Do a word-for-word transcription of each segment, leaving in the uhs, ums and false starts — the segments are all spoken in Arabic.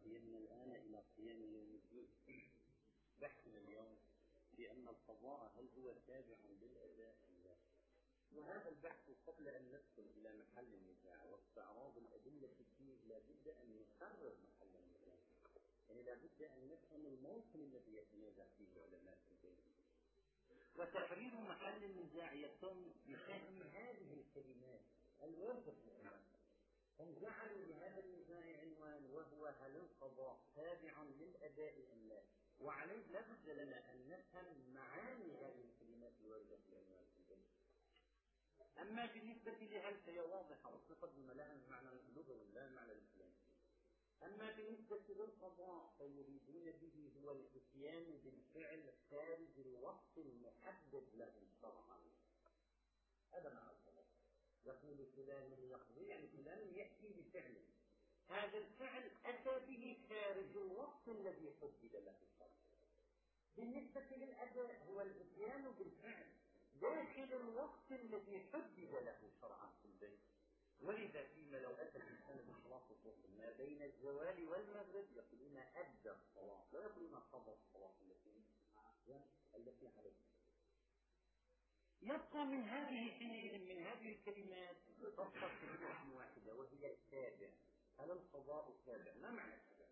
قيمنا الآن إلى قيام يوم الدين. بحثنا اليوم في أن القضاء هل هو تابع للأداء أم لا؟ وهذا البحث قبل أن ندخل إلى محل النزاع واستعراض الأدلة فيه لابد أن نحرر محل النزاع، يعني لابد أن نفهم الموطن الذي يتنازع فيه العلماء في الدين. وتحرير محل النزاع يتم بفهم هذه الكلمات الواردة في القرآن. هم جعلوا لهذا النزاع عنوان وهو هل القضاء تابع للأداء أم لا؟ وعليه لا بد لنا أن نفهم معاني هذه الكلمات الواردة في العنوان في الدين. أما بالنسبة لهل فهي واضحة وتقدم لها المعنى اللغوي لا المعنى الإسلامي. أما بالنسبة للقضاء فيريدون به هو الاتيان بالفعل خارج الوقت المحدد له شرعا. هذا معنى القضاء. يقول فلان يقضي يعني فلان يأتي بفعله، هذا الفعل أتى به خارج الوقت الذي حدد له شرعا. بالنسبة للأداء هو الاتيان بالفعل داخل الوقت الذي حدد له شرعا في البيت. ولذا فيما لو أتى الإنسان بصلاة الظهر ما بين الزوال والمغرب يقولون أدى الصلاة، لا يقولون قضى الصلاة التي التي عليه. يبقى من هذه حينئذ من هذه الكلمات تبقى كلمة واحدة وهي التابع. هل القضاء تابع؟ ما معنى التابع؟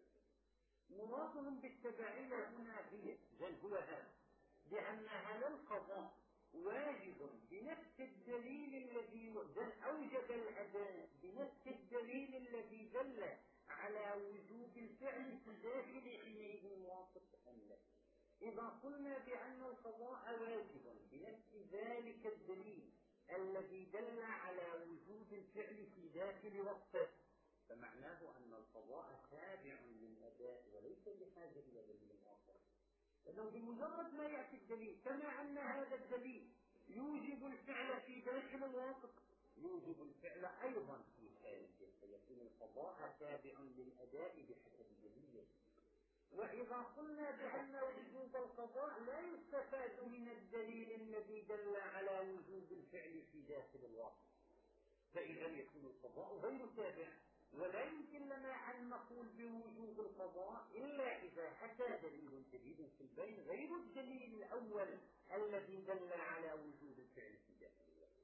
مرادهم بالتبعية هنا هي بل هو هذا، بأن هل القضاء واجب بنفس الدليل الذي أوجب الأداء بنفس الدليل الذي دل على وجوب الفعل في داخل حينئذ الواقف أم لا؟ إذا قلنا بأن القضاء واجب بنفس ذلك الدليل الذي دل على وجوب الفعل في داخل وقته فمعناه أن القضاء تابع للأداء وليس بحاجة إلى دليل آخر، لأنه بمجرد ما يأتي الدليل كما أن هذا الدليل يوجب الفعل في داخل الواقف يوجب الفعل أيضا في خارجه، فيكون القضاء تابع للأداء بحسب الدليل. وإذا قلنا بأن وجوب القضاء لا يستفاد من الدليل الذي دل على وجوب الفعل في داخل الواقف فإذا يكون القضاء غير تابع، ولا يمكن لنا أن نقول بوجوب القضاء إلا إذا أتى دليل جديد في البين غير الدليل الأول الذي دل على وجوب الفعل في داخل الواقف.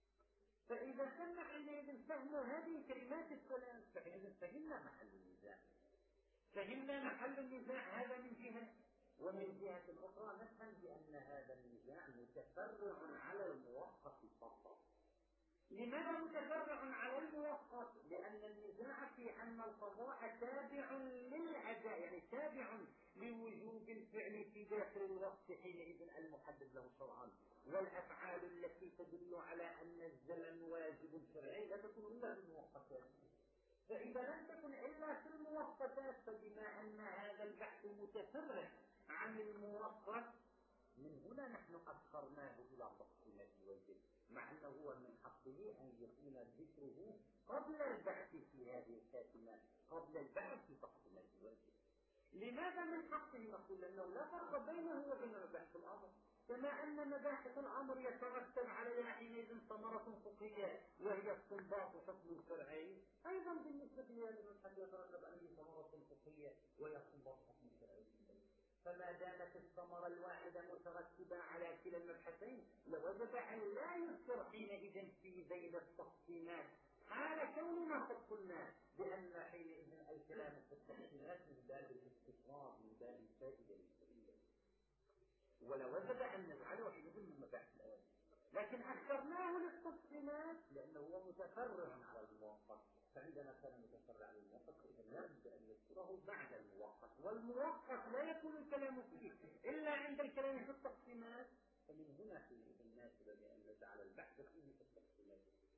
فإذا تم حينئذ فهم هذه الكلمات الثلاث فحينئذ فهمنا محل النزاع. فهمنا محل النزاع هذا من جهة، ومن جهة أخرى نفهم بأن هذا النزاع متفرع على الموقف فقط. لماذا متفرع على الموقف؟ لأن النزاع في أن القضاء تابع للأداء يعني تابع لوجوب الفعل في داخل الوقت حينئذ المحدد له شرعا، والأفعال التي تدل على أن الزمن واجب شرعي لا تكون إلا بالموقفات. فإذا لم تكن إلا في الموقفات فبما أن هذا البحث متفرع عن الموقف من هنا نحن أخرناه إلى تقسيمات الواجب، مع أنه هو من حقه أن يكون ذكره قبل البحث في هذه الكاتمات قبل البحث في تقسيمات الواجب. لماذا من حقه نقول؟ لأنه لا فرق بينه وبين مباحث الأمر، كما أن مباحث الأمر يترتب عليها حينئذ ثمرة فقهية وهي استنباط حكم شرعي، أيضا بالنسبة لهذا المبحث يترتب عليه ثمرة فقهية وهي استنباط حكم شرعي. فما دامت الثمرة الواحدة مترتبة على كلا المبحثين لوجب أن لا يذكر حينئذ في بين التقسيمات حال كوننا قد قلنا بأن حينئذ الكلام في التقسيمات من باب الاستقرار من باب الفائدة للفائدة، ولوجب أن نجعله حينئذ من مباحث الأوائل، لكن أخرناه للتقسيمات لأنه هو متفرع على الموقف. فعندما كان متفرع على الموقف فإذا لابد أن نذكره بعد الموقف، والموقف لا يكون الكلام فيه إلا عند الكلام في التقسيمات، فمن هنا حينئذ الناسب بأن نجعل البحث فيه في التقسيمات.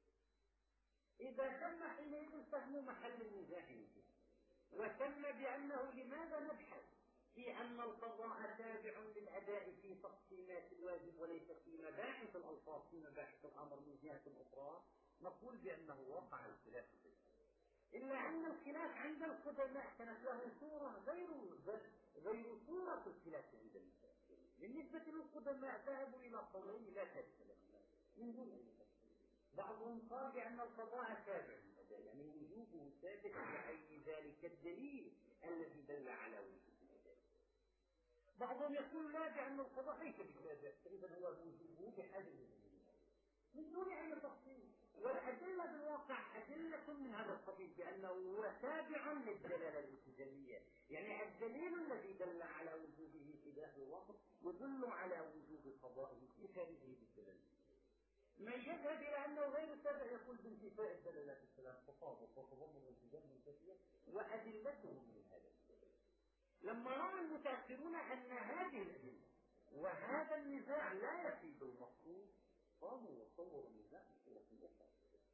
إذا تم حينئذ فهم محل النزاع وتم بأنه لماذا نبحث في أن القضاء تابع للأداء في تقسيمات الواجب وليس في مباحث الألفاظ في مباحث الأمر من جهة أخرى، نقول بأنه وقع الخلاف فيه. إلا أن الخلاف عند القدماء كانت له صورة غير غير صورة الخلاف عند المتأخرين. بالنسبة للقدماء ذهبوا إلى قولين لا تختلف من دون أن يتفصل. بعضهم قال بأن القضاء تابع للأداء يعني وجوبه ثابت بعين ذلك الدليل الذي دل على وجود الأداء. بعضهم يقول لا، بأن القضاء ليس بالأداء، إذا هو وجوده بحاجة للدليل من دون أي تفصيل. والأدلة بالواقع أدلة من هذا القبيل، بأنه هو تابع للدلالة الالتزامية. يعني الدليل الذي دل على وجوده في ذات الوقت يدل على وجوب قضائه بخارجه بالدلالة. من يذهب إلى أنه غير تابع يقول بانتفاء الدلالات الثلاث تطابق وتضمن الالتزام منتفية وأدلتهم من هذا الدليل. لما رأى المتأخرون أن هذه الأدلة وهذا النزاع لا يفيد المقصود قاموا يصوروا النزاع بصورة أخرى.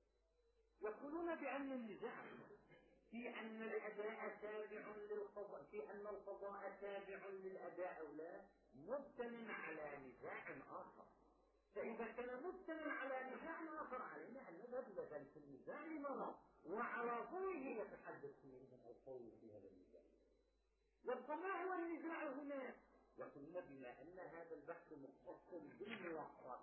يقولون بأن النزاع في أن الأداء تابع للقضاء، في أن القضاء تابع للأداء أو لا، مبتنى على نزاع آخر. فإذا كان مبتنى على نزاع آخر علينا أن نذهب إلى ذلك النزاع لنرى وعلى ضوئه يتحدث فيه القول في هذا النزاع. يبقى ما هو النزاع هنا؟ يقولون بما أن هذا البحث مختص بالموقف،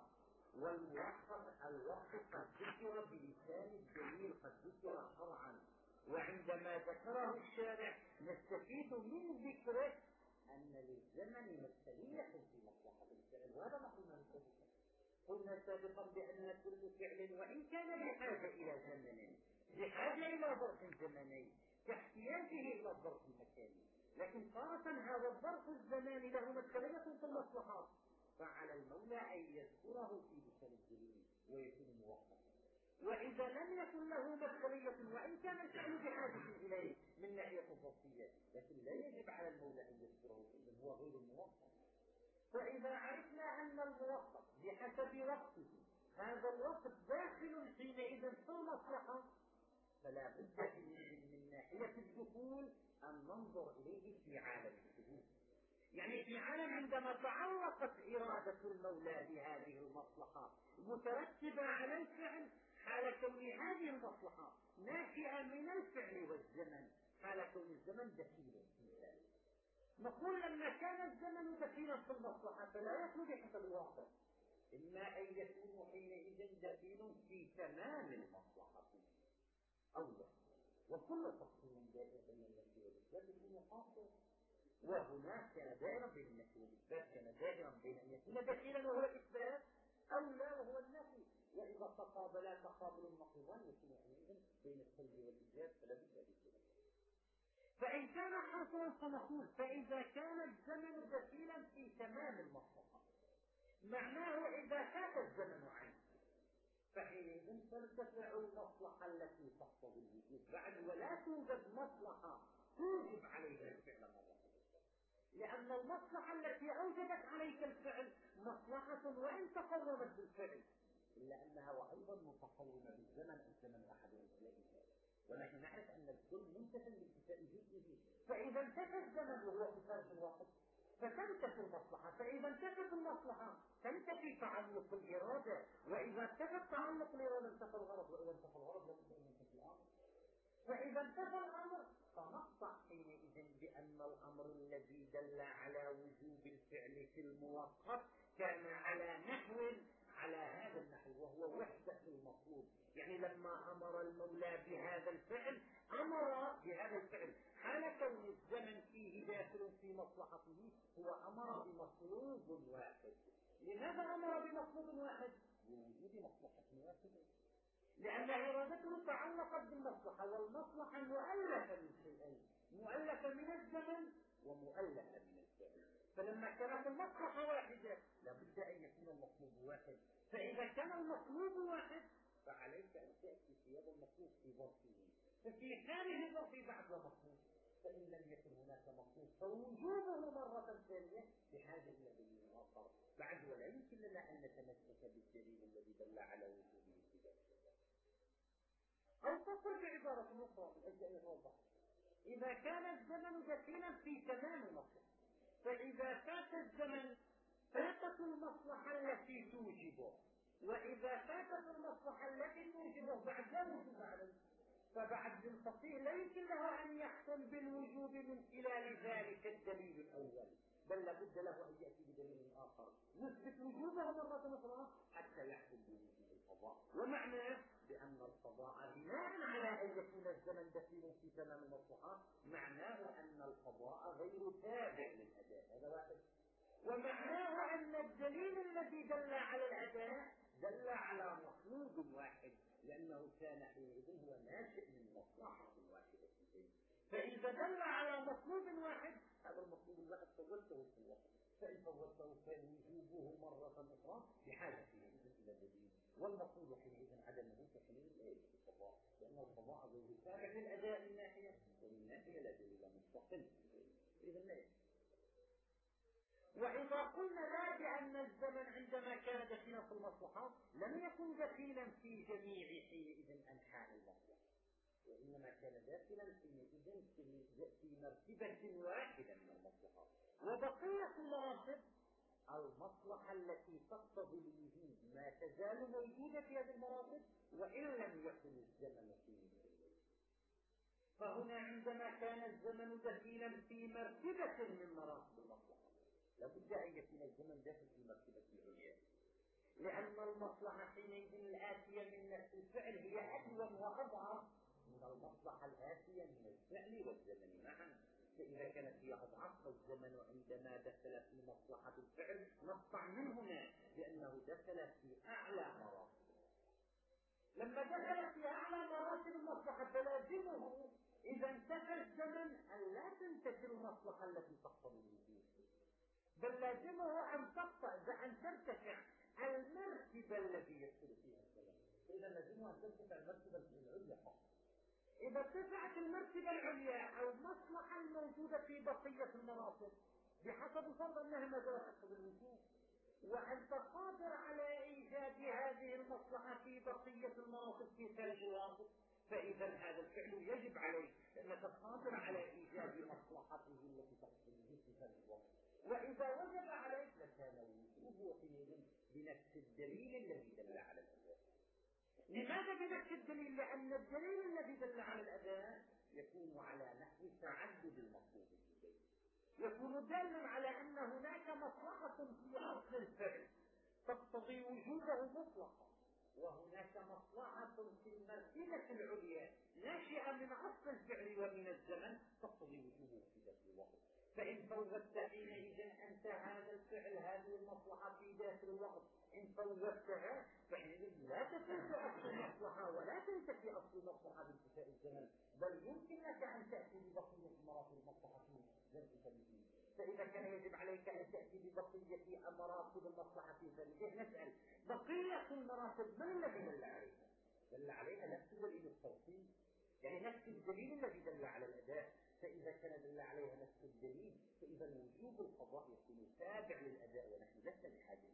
والموقف الوقت قد ذكر بلسان الدليل، قد ذكر شرعا، وعندما ذكره الشارع نستفيد من ذكره أن للزمن مثلية في مصلحة الفعل. وهذا ما قلنا سابقا. قلنا سابقا بأن كل فعل وإن كان بحاجة إلى زمن، بحاجة إلى ظرف زمني كاحتياجه إلى الظرف المكاني، لكن تارة هذا الظرف الزماني له مثلية في المصلحات، فعلى المولى أن يذكره في لسان الدليل ويكون موقفا. وإذا لم يكن له مثلية وإن كان الفعل بحاجة إليه من ناحية الظرفية، لكن لا يجب على المولى أن يذكره إذن هو غير موقف. فإذا عرفنا أن الموقف بحسب وقته هذا الوقت داخل حينئذ في المصلحة، فلا بد من ناحية الدخول أن ننظر إليه في عالم الشهود. يعني في عالم عندما تعلقت إرادة المولى بهذه المصلحة مترتبة على الفعل، حال كون هذه المصلحة ناشئة من الفعل والزمن، حال كون الزمن دخيلا في ذلك. نقول لما كان الزمن دخيلا في المصلحة فلا يكون بحسب الواقع، إما أن يكون حينئذ دخيل في تمام المصلحة أولا، وكل تقسيم دائر بين النفي والإثبات يكون خاصا. وهناك كان دائرا بين النفي والإثبات، كان دائرا بين أن يكون دخيلا وهو الإثبات أو لا وهو النفي. وإذا تقابلا تقابل النقيضان يكون حينئذ بين السلب والإيجاب، فلا بد من ذلك. فإن كان حاصلا فنقول فإذا كان الزمن دخيلا في تمام المصلحة، معناه إذا فات الزمن عنه فحينئذ ترتفع المصلحة التي تقتضي الوجود بعد، ولا توجد مصلحة توجب عليك الفعل مرة، لأن المصلحة التي أوجبت عليك الفعل مصلحة وإن تقومت بالفعل، إلا أنها أيضا متقومة بالزمن، الزمن أحد أجزائها، ونحن نعرف أن الكل منتفى بانتفاء جزئه. فإذا انتفى الزمن وهو في خارج الوقت فتنتفي المصلحة، فإذا انتفت المصلحة تنتفي تعلق الإرادة، وإذا انتفى تعلق الإرادة انتفى الغرض، وإذا انتفى الغرض لابد أن ينتفي الأمر. فإذا انتفى الأمر فنقطع حينئذ بأن الأمر الذي دل على وجوب الفعل في الموقف كان على نحو على هذا النحو، وهو وحدة المطلوب. يعني لما أمر المولى بهذا الفعل أمر بهذا الفعل حال كون الزمن فيه داخل في مصلحته، هو أمر بمطلوب واحد. لماذا أمر بمطلوب واحد؟ لوجود مصلحة واحدة، لأن إرادته تعلقت بالمصلحة، والمصلحة مؤلفة من شيئين، مؤلفة من الزمن ومؤلفة من الفعل. فلما كانت المصلحة واحدة لابد أن يكون المطلوب واحد. فإذا كان المطلوب واحد فعليك أن تأتي في هذا المطلوب في ظرفه، ففي خارج ظرف بعد مطلوب، فإن لم يكن هناك مطلوب فوجوبه مرة ثانية بحاجة إلى دليل آخر بعد، ولا يمكن لنا أن نتمسك بالدليل الذي دل على وجوده ابتداء. أو تقول بعبارة أخرى من أجل أن يوضح، إذا كان الزمن دخيلا في تمام المصلحة، فإذا فات الزمن فاتت المصلحة التي توجبه، وإذا فاتت المصلحة التي توجبه بعد لا وجوب عليه، فبعد الفقيه لا يمكن له أن يحكم بالوجوب من خلال ذلك الدليل الأول، بل لابد له أن يأتي بدليل آخر يثبت وجوبه مرة أخرى حتى يحكم بوجوب القضاء. ومعناه بأن القضاء بناء على أن يكون هذا الزمن دخيل في تمام المصلحات معناه أن القضاء غير تابع للأداء، هذا واحد. ومعناه أن الدليل الذي دل على الأداء دل على مطلوب واحد، لأنه كان حينئذ هو ناشئ من مصلحة واحدة. فإذا دل على مطلوب واحد، هذا المطلوب الواحد فوته في الوقت، فإن فوته كان وجوبه مرة أخرى بحاجة إلى دليل، والمطلوب حينئذ عدمه كحينئذ إيه القضاء، لأن القضاء غير تابع للأداء من ناحية، ومن ناحية لا دليل مستقل. إذا لا. وإذا قلنا لا بأن الزمن عندما كان دخيلا في المصلحات لم يكن دخيلا في جميع حينئذ أنحاء المصلحة، وإنما كان داخلا حينئذ في مرتبة واحدة من المصلحات، وبقية المراتب المصلحة التي تقتضي الوجود ما تزال موجودة في هذه المراتب وإن لم يكن الزمن فيه. فهنا عندما كان الزمن دخيلا في مرتبة من مراتب المصلحة لابد أن يكون الزمن داخل في مرتبة العليا، لأن المصلحة حينئذ الآتية من نفس الفعل هي أدون وأضعف من المصلحة الآتية من الفعل والزمن معا. فإذا كانت هي أضعف فالزمن عندما دخل في مصلحة الفعل نقطع من هنا بأنه دخل في أعلى مراتب. لما دخل في أعلى مراتب المصلحة فلازمه إذا انتهى الزمن أن لا تنتهي المصلحة التي تقتضي الوجود، بل لازمه أن تقطع أن ترتفع المرتبة التي يدخل فيها الزمن. إذا لازمه أن ترتفع المرتبة العليا فقط. إذا ارتفعت المرتبة العليا أو المصلحة الموجودة في بقية المراتب بحسب فرض أنها ما زالت تقتضي الوجود، وأنت قادر على إيجاد هذه المصلحة في بقية المراتب في ثالث الواقع، فإذا هذا الفعل يجب عليك لأنك قادر على إيجاد مصلحته التي تقتضي الوجود في ثالث الواقع. وإذا وجب عليك لكان وجوبه حينئذ بنفس الدليل الذي دل على الأداء. لماذا بنفس الدليل؟ لأن الدليل الذي دل على الأداء يكون على نحو تعدد المطلوب فيه، يكون دالا على أن هناك مصلحة في أصل الفعل تقتضي وجوده مطلقا، وهناك مصلحة في المرتبة العليا ناشئة من أصل الفعل ومن الزمن تقتضي وجوده في ذات الوقت. فإن فوتت حينئذ أنت هذا الفعل هذه المصلحة في داخل الوقت، إن فوتها فحينئذ لا تتم أصل المصلحة ولا تنتهي أصل المصلحة بانتهاء الزمن، بل يمكن لك أن تأتي ببقية مراتب المصلحة في ذلك الزمن. فإذا كان يجب عليك أن تأتي ببقية مراتب المصلحة في ذلك، نسأل بقية المراتب من الذي دل عليها؟ دل عليها نفس دليل التوصيل، يعني نفس الدليل الذي دل على الأداء. فإذا كان دل عليها نفس الدليل فإذا وجوب القضاء يكون تابع للأداء ونحن لسنا بحاجة.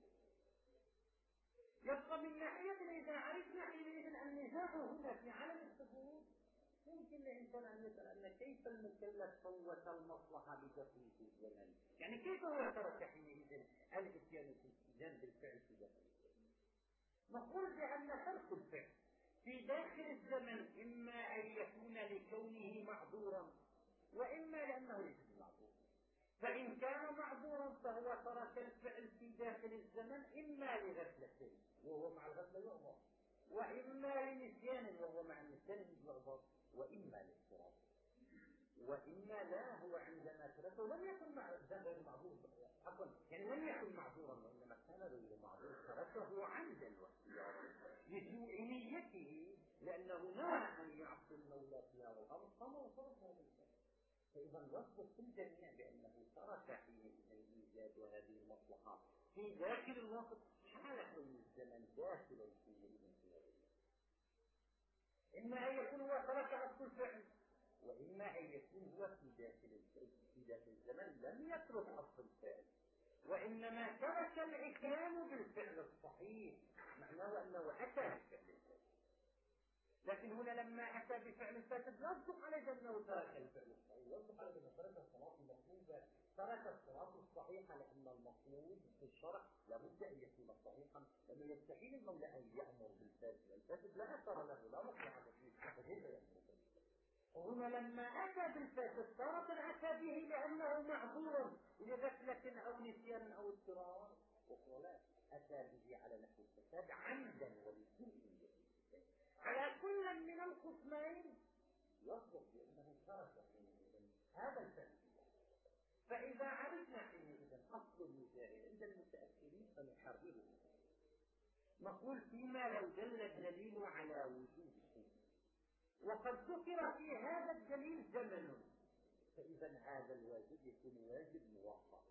يبقى من ناحية إذا عرفنا حينئذ النزاع هنا في عالم الثبوت يمكن للإنسان أن يسأل أن كيف المكلف فوت المصلحة بدخله في الزمن، يعني كيف هو ترك حينئذ الإتيان في جنب الفعل في داخل الزمن. نقول بأن ترك الفعل في داخل الزمن إما أن يكون لكونه معذورا وإما لأنه ليس معذور. فإن كان معذورا فهو ترك الفعل في داخل الزمن إما لغفلة وهو مع الغفلة يعذر، وإما لنسيان وهو مع النسيان يعذر، وإما لاضطراب، وإما لا هو عندما تركه لم يكن غير معذور، عفوا يعني لم يكن معذورا وإنما كان غير معذور تركه عمدا واختيارا لسوء نيته لأنه نوى أن يعصي المولى في هذا الأمر فما وصلت هذا الفعل. فإذا الوصف في الجميع بأنه ترك حينئذ إيجاد هذه المصلحات في داخل الوقت حال كون الزمن داخل حينئذ في هذا. إما أن يكون هو ترك أصل الفعل وإما أن يكون هو في داخل في داخل الزمن لم يترك أصل الفعل وإنما ترك الإتيان بالفعل الصحيح، معناه أنه أتى بالفعل الفاسد. لكن هنا لما أتى بفعل الفاسد لا يصدق عليه أنه ترك الفعل الصحيح، يصدق عليه أنه ترك الصلاة المطلوبة، ترك الصلاة الصحيحة، لأن المطلوب في الشرع لابد أن يكون صحيحا، لأنه يستحيل المولى أن يأمر بالفاسد، الفاسد لا أثر له لا مصلحة فيه فكيف يأمر بالفاسد. وهنا لما أتى بالفاسد تارة أتى به لأنه معذور لغفلة أو نسيان أو اضطرار، ولا أتى به على نحو الفساد عمدا ولسوء. على كل من القسمين يصدق بأنه ترك هذا الفعل. فإذا عرفنا حينئذ أصل النزاع عند المتأخرين فنحرره. نقول فيما لو دل الدليل على وجود شيء وقد ذكر في هذا الدليل زمن، فإذا هذا الواجب يكون واجب مؤقت،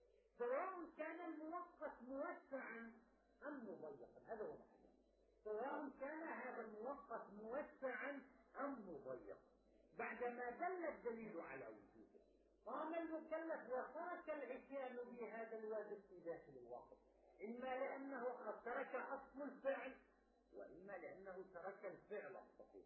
سواء كان المؤقت موسعا أم مضيقا. هذا هو محل، سواء كان هذا المؤقت موسعا أم مضيقا. بعدما دل الدليل على وجوده قام المكلف وترك الاتيان بهذا الواجب في داخل الوقت، إما لأنه قد ترك أصل الفعل وإما لأنه ترك الفعل الصحيح،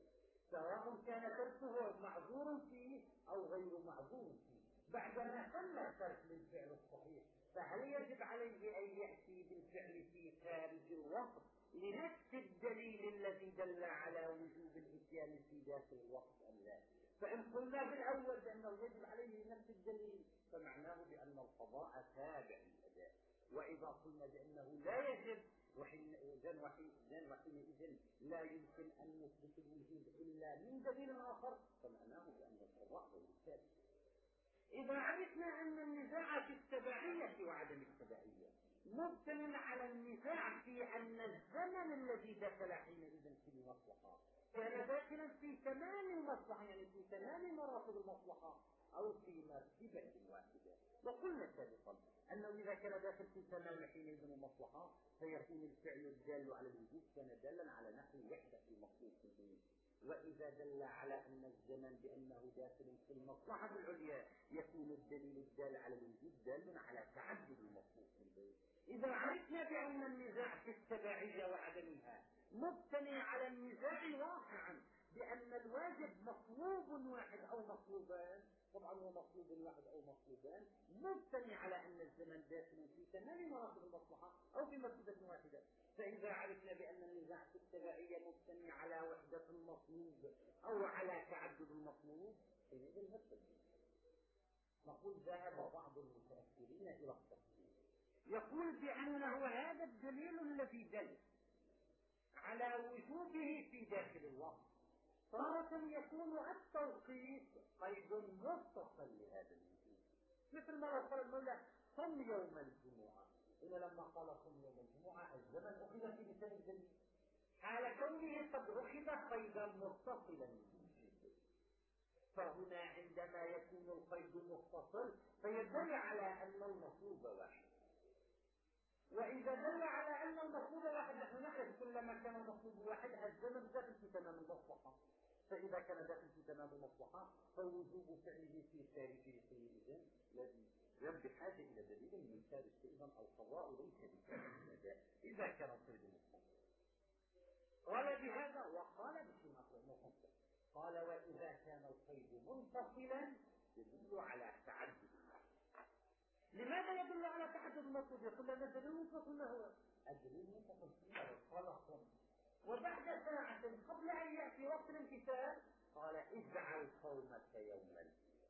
سواء كان تركه معذور فيه أو غير معذور فيه. بعدما تم ترك للفعل الصحيح فهل يجب عليه أن يأتي بالفعل في خارج الوقت لنفس الدليل الذي دل على وجوب الاتيان في داخل الوقت أم لا؟ فإن قلنا بالأول بأنه يجب عليه نفس الدليل فمعناه بأن القضاء تابع للأداء، وإذا قلنا بأنه لا يجب وحينئذ وحينئذ لا يمكن أن نثبت الوجود إلا من دليل آخر فمعناه بأن القضاء غير ثابت. إذا عرفنا أن النزاع في التبعية وعدم التبعية مبتن على النزاع في أن الزمن الذي دخل حينئذ في المصلحة كان داخلا في تمام المصلحة، يعني في تمام مراتب المصلحة أو في مرتبة واحدة. وقلنا سابقا أنه إذا كان داخل في تمام حينئذ المصلحة فيكون الفعل الدال على الوجود كان دالا على نحو وحدة المطلوب منه، وإذا دل على أن الزمن بأنه داخل في المصلحة العليا يكون الدليل الدال على الوجود دال على تعدد المطلوب منه. إذا عرفنا بأن النزاع في التبعية وعدمها مبتني على النزاع واقعا بأن الواجب مطلوب واحد أو مطلوبان، طبعا هو مطلوب واحد أو مطلوبان، مبتني على أن الزمن داخل في تمام مراتب المصلحة أو في مرتبة واحدة. فإذا عرفنا بأن النزاع في التبعية مبتني على وحدة المطلوب أو على تعدد المطلوب فإذا المثل نقول ذهب بعض المتأخرين إلى التفصيل، يقول بأنه هذا الدليل الذي دل على وجوده في داخل الوقت تارة يكون التوقيت قيد متصل لهذا الوجود، مثل ما قال المولى صم يوم الجمعة، إن لما قال صم يوم الجمعة الزمن أخذ في لسان الدليل حال كونه قد أخذ قيدا متصلا للوجود. فهنا عندما يكون القيد متصل فيدل على أن المطلوب واحد، وإذا دل على أن المطلوب واحد نحن نعرف كلما كان المطلوب واحد الزمن داخل في تمام المصلحة، فإذا كان داخل في تمام المصلحة فوجوب فعله في خارجه حينئذ الذي غير بحاجة إلى دليل من خارج، إذا القضاء ليس بكامل الأداء إذا كان القيد متصل. قال بهذا وقال بشيء مفصل، قال وإذا كان القيد منفصلا يدل على تعدد المطلوب. لماذا يدل على تعدد المطلوب؟ يقول لنا الدليل المنفصل ما هو؟ الدليل المنفصل فيه خلق، وبعد ساعة قبل أن يأتي وقت الامتثال قال اجعل صومك يوما.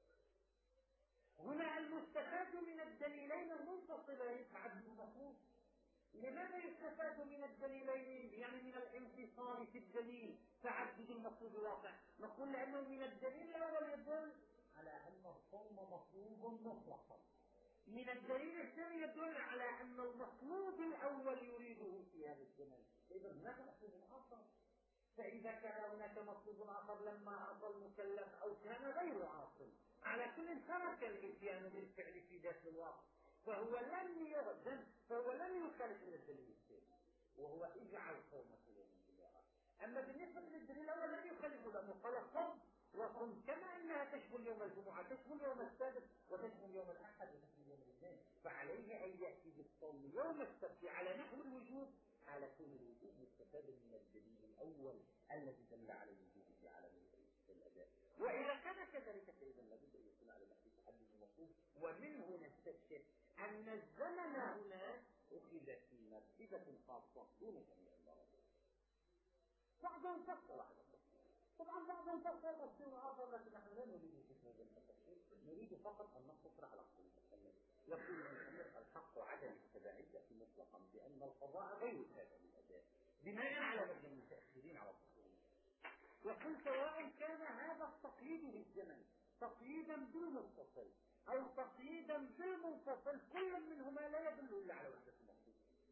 هنا المستفاد من الدليلين المنفصلين تعدد المطلوب. لماذا يستفاد من الدليلين يعني من الانفصال في الدليل تعدد المطلوب واقع؟ نقول لأنه من الدليل الأول يدل على أن الصوم مطلوب مطلقا، من الدليل الثاني يدل على أن المطلوب الأول يريده في هذا الزمن، إذا هناك مطلوب آخر. فإذا كان هناك مطلوب آخر لما عصى المكلف أو كان غير عاصٍ على كل ترك الإتيان بالفعل في داخل الوقت فهو لم يعزم، فهو لم يخالف من الدليل الثاني وهو اجعل صومك يوم الجمعة. أما بالنسبة للدليل الأول لم يخالفه لأنه قال صم وصم كما أنها تشمل يوم الجمعة تشمل يوم السبت وتشمل يوم الأحد وتشمل يوم الاثنين، فعليه أن يأتي بالصوم يوم السبت على نحو الوجوب على كل الوجوب مستفاد من الدليل الأول الذي دل على وجوده على الأداء. وإذا كان كذلك فإذا لابد أن يكون على نحو تعدد المطلوب، ومنه نستشف أن الزمن هنا أخذ في مرتبة خاصة دون جميع المراتب. بعضهم فصل على التفصيل، طبعا بعضهم فصل تفصيل آخر لكن نحن لا نريد في هذا التفصيل، نريد فقط أن نقتصر على قول المصنف. يقول المصنف الحق عدم التبعية مطلقا بأن القضاء غير تابع للأداء بناء على مبنى المتأخرين على التفصيل. يقول سواء كان هذا الزمن تقييدا بالمتصل أو تقييدا بالمنفصل، كل منهما لا يدل إلا على وحدة المقصود.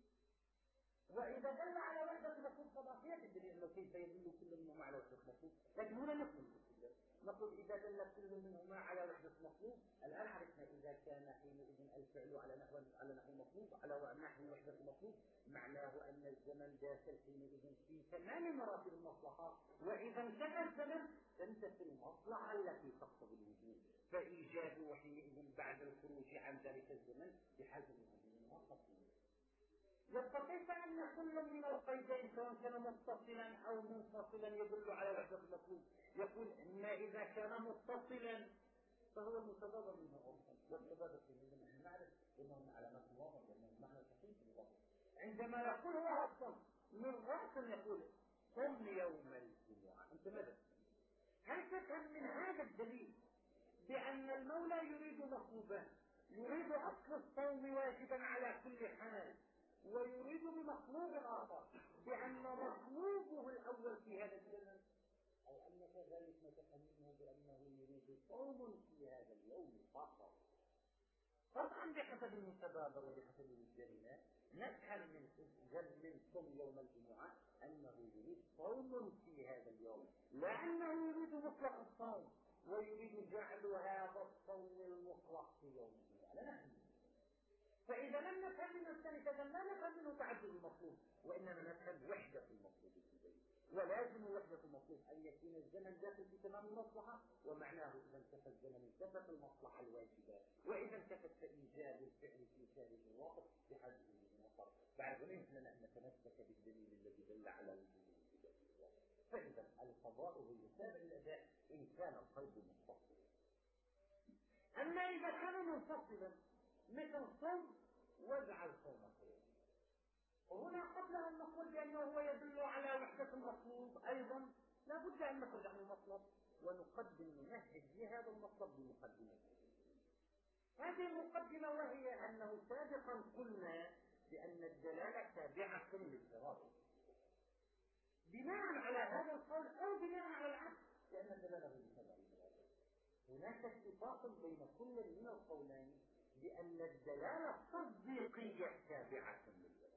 وإذا دل على وحدة المقصود فضافية الدليل أنه كيف يدل كل منهما على وحدة المقصود. لكن هنا نكمل نقول إذا دل كل منهما على وحدة المطلوب، الآن عرفنا إذا كان حينئذ الفعل على نحو على نحو المطلوب على نحو وحدة المطلوب، معناه أن الزمن داخل حينئذ في تمام مراتب المصلحة، وإذا انتهى الزمن تنتهي المصلحة التي تقتضي الوجود، فإيجاده حينئذ بعد الخروج عن ذلك الزمن بحاجة إلى المصلحة. يبقى كيف أن كل من القيدين سواء كان متصلا أو منفصلا يدل على وحدة المطلوب؟ يقول إما إذا كان متصلا فهو المتضاد منه أصلا، والتضاد فيه نحن نعرف أنهم علامات واضحة وأنهم معنى صحيح للوضع. عندما يقول هو أصلا من رأس يقول قم يوم الجمعة، أنت ماذا؟ هل تفهم من هذا الدليل بأن المولى يريد مطلوبا، يريد أصل الصوم واجبا على كل حال، ويريد بمطلوب آخر بأن مطلوبه الأول في هذا الزمن، أو أن كذلك نتفهمه بأنه يريد صوم في هذا اليوم فقط؟ طبعا بحسب المتبادر وبحسب الجريمة نفهم من من صوم يوم الجمعة أنه يريد صوم في هذا اليوم، لا أنه يريد مطلق الصوم ويريد جعل هذا الصوم المطلق في يوم الجمعة، لا نفهم. فإذا لم نفهم من الثاني فإذا لا نفهم منه تعدد المطلوب، وإنما نفهم وحدة المطلوب في ذلك. ولازم وحدة المطلوب أن يكون الزمن داخل في تمام المصلحة، ومعناه إذا انتفى الزمن انتفت المصلحة الواجبة، وإذا انتفت فإيجاد الفعل في خارج الوقت بحاجة إلى الوقت. بعد ذلك لنا أن نتمسك بالدليل الذي دل على وجود الوقت. فإذا القضاء هو يتابع الأداء إن كان القلب متصلا. أما إذا كان منفصلا مثل صوم واجعل صوم خير، وهنا قبل أن نقول بأنه هو يدل على وحدة المطلوب أيضا لا بد أن نخرج عن المطلب ونقدم نمهد لهذا المطلب بمقدمة. هذه المقدمة وهي أنه سابقا قلنا بأن الدلالة تابعة للإرادة، بناء على هذا القول أو بناء على العكس، لأن الدلالة غير تابعة للإرادة. هناك اتفاق بين كل من القولين بأن الدلالة التصديقية تابعة للإرادة،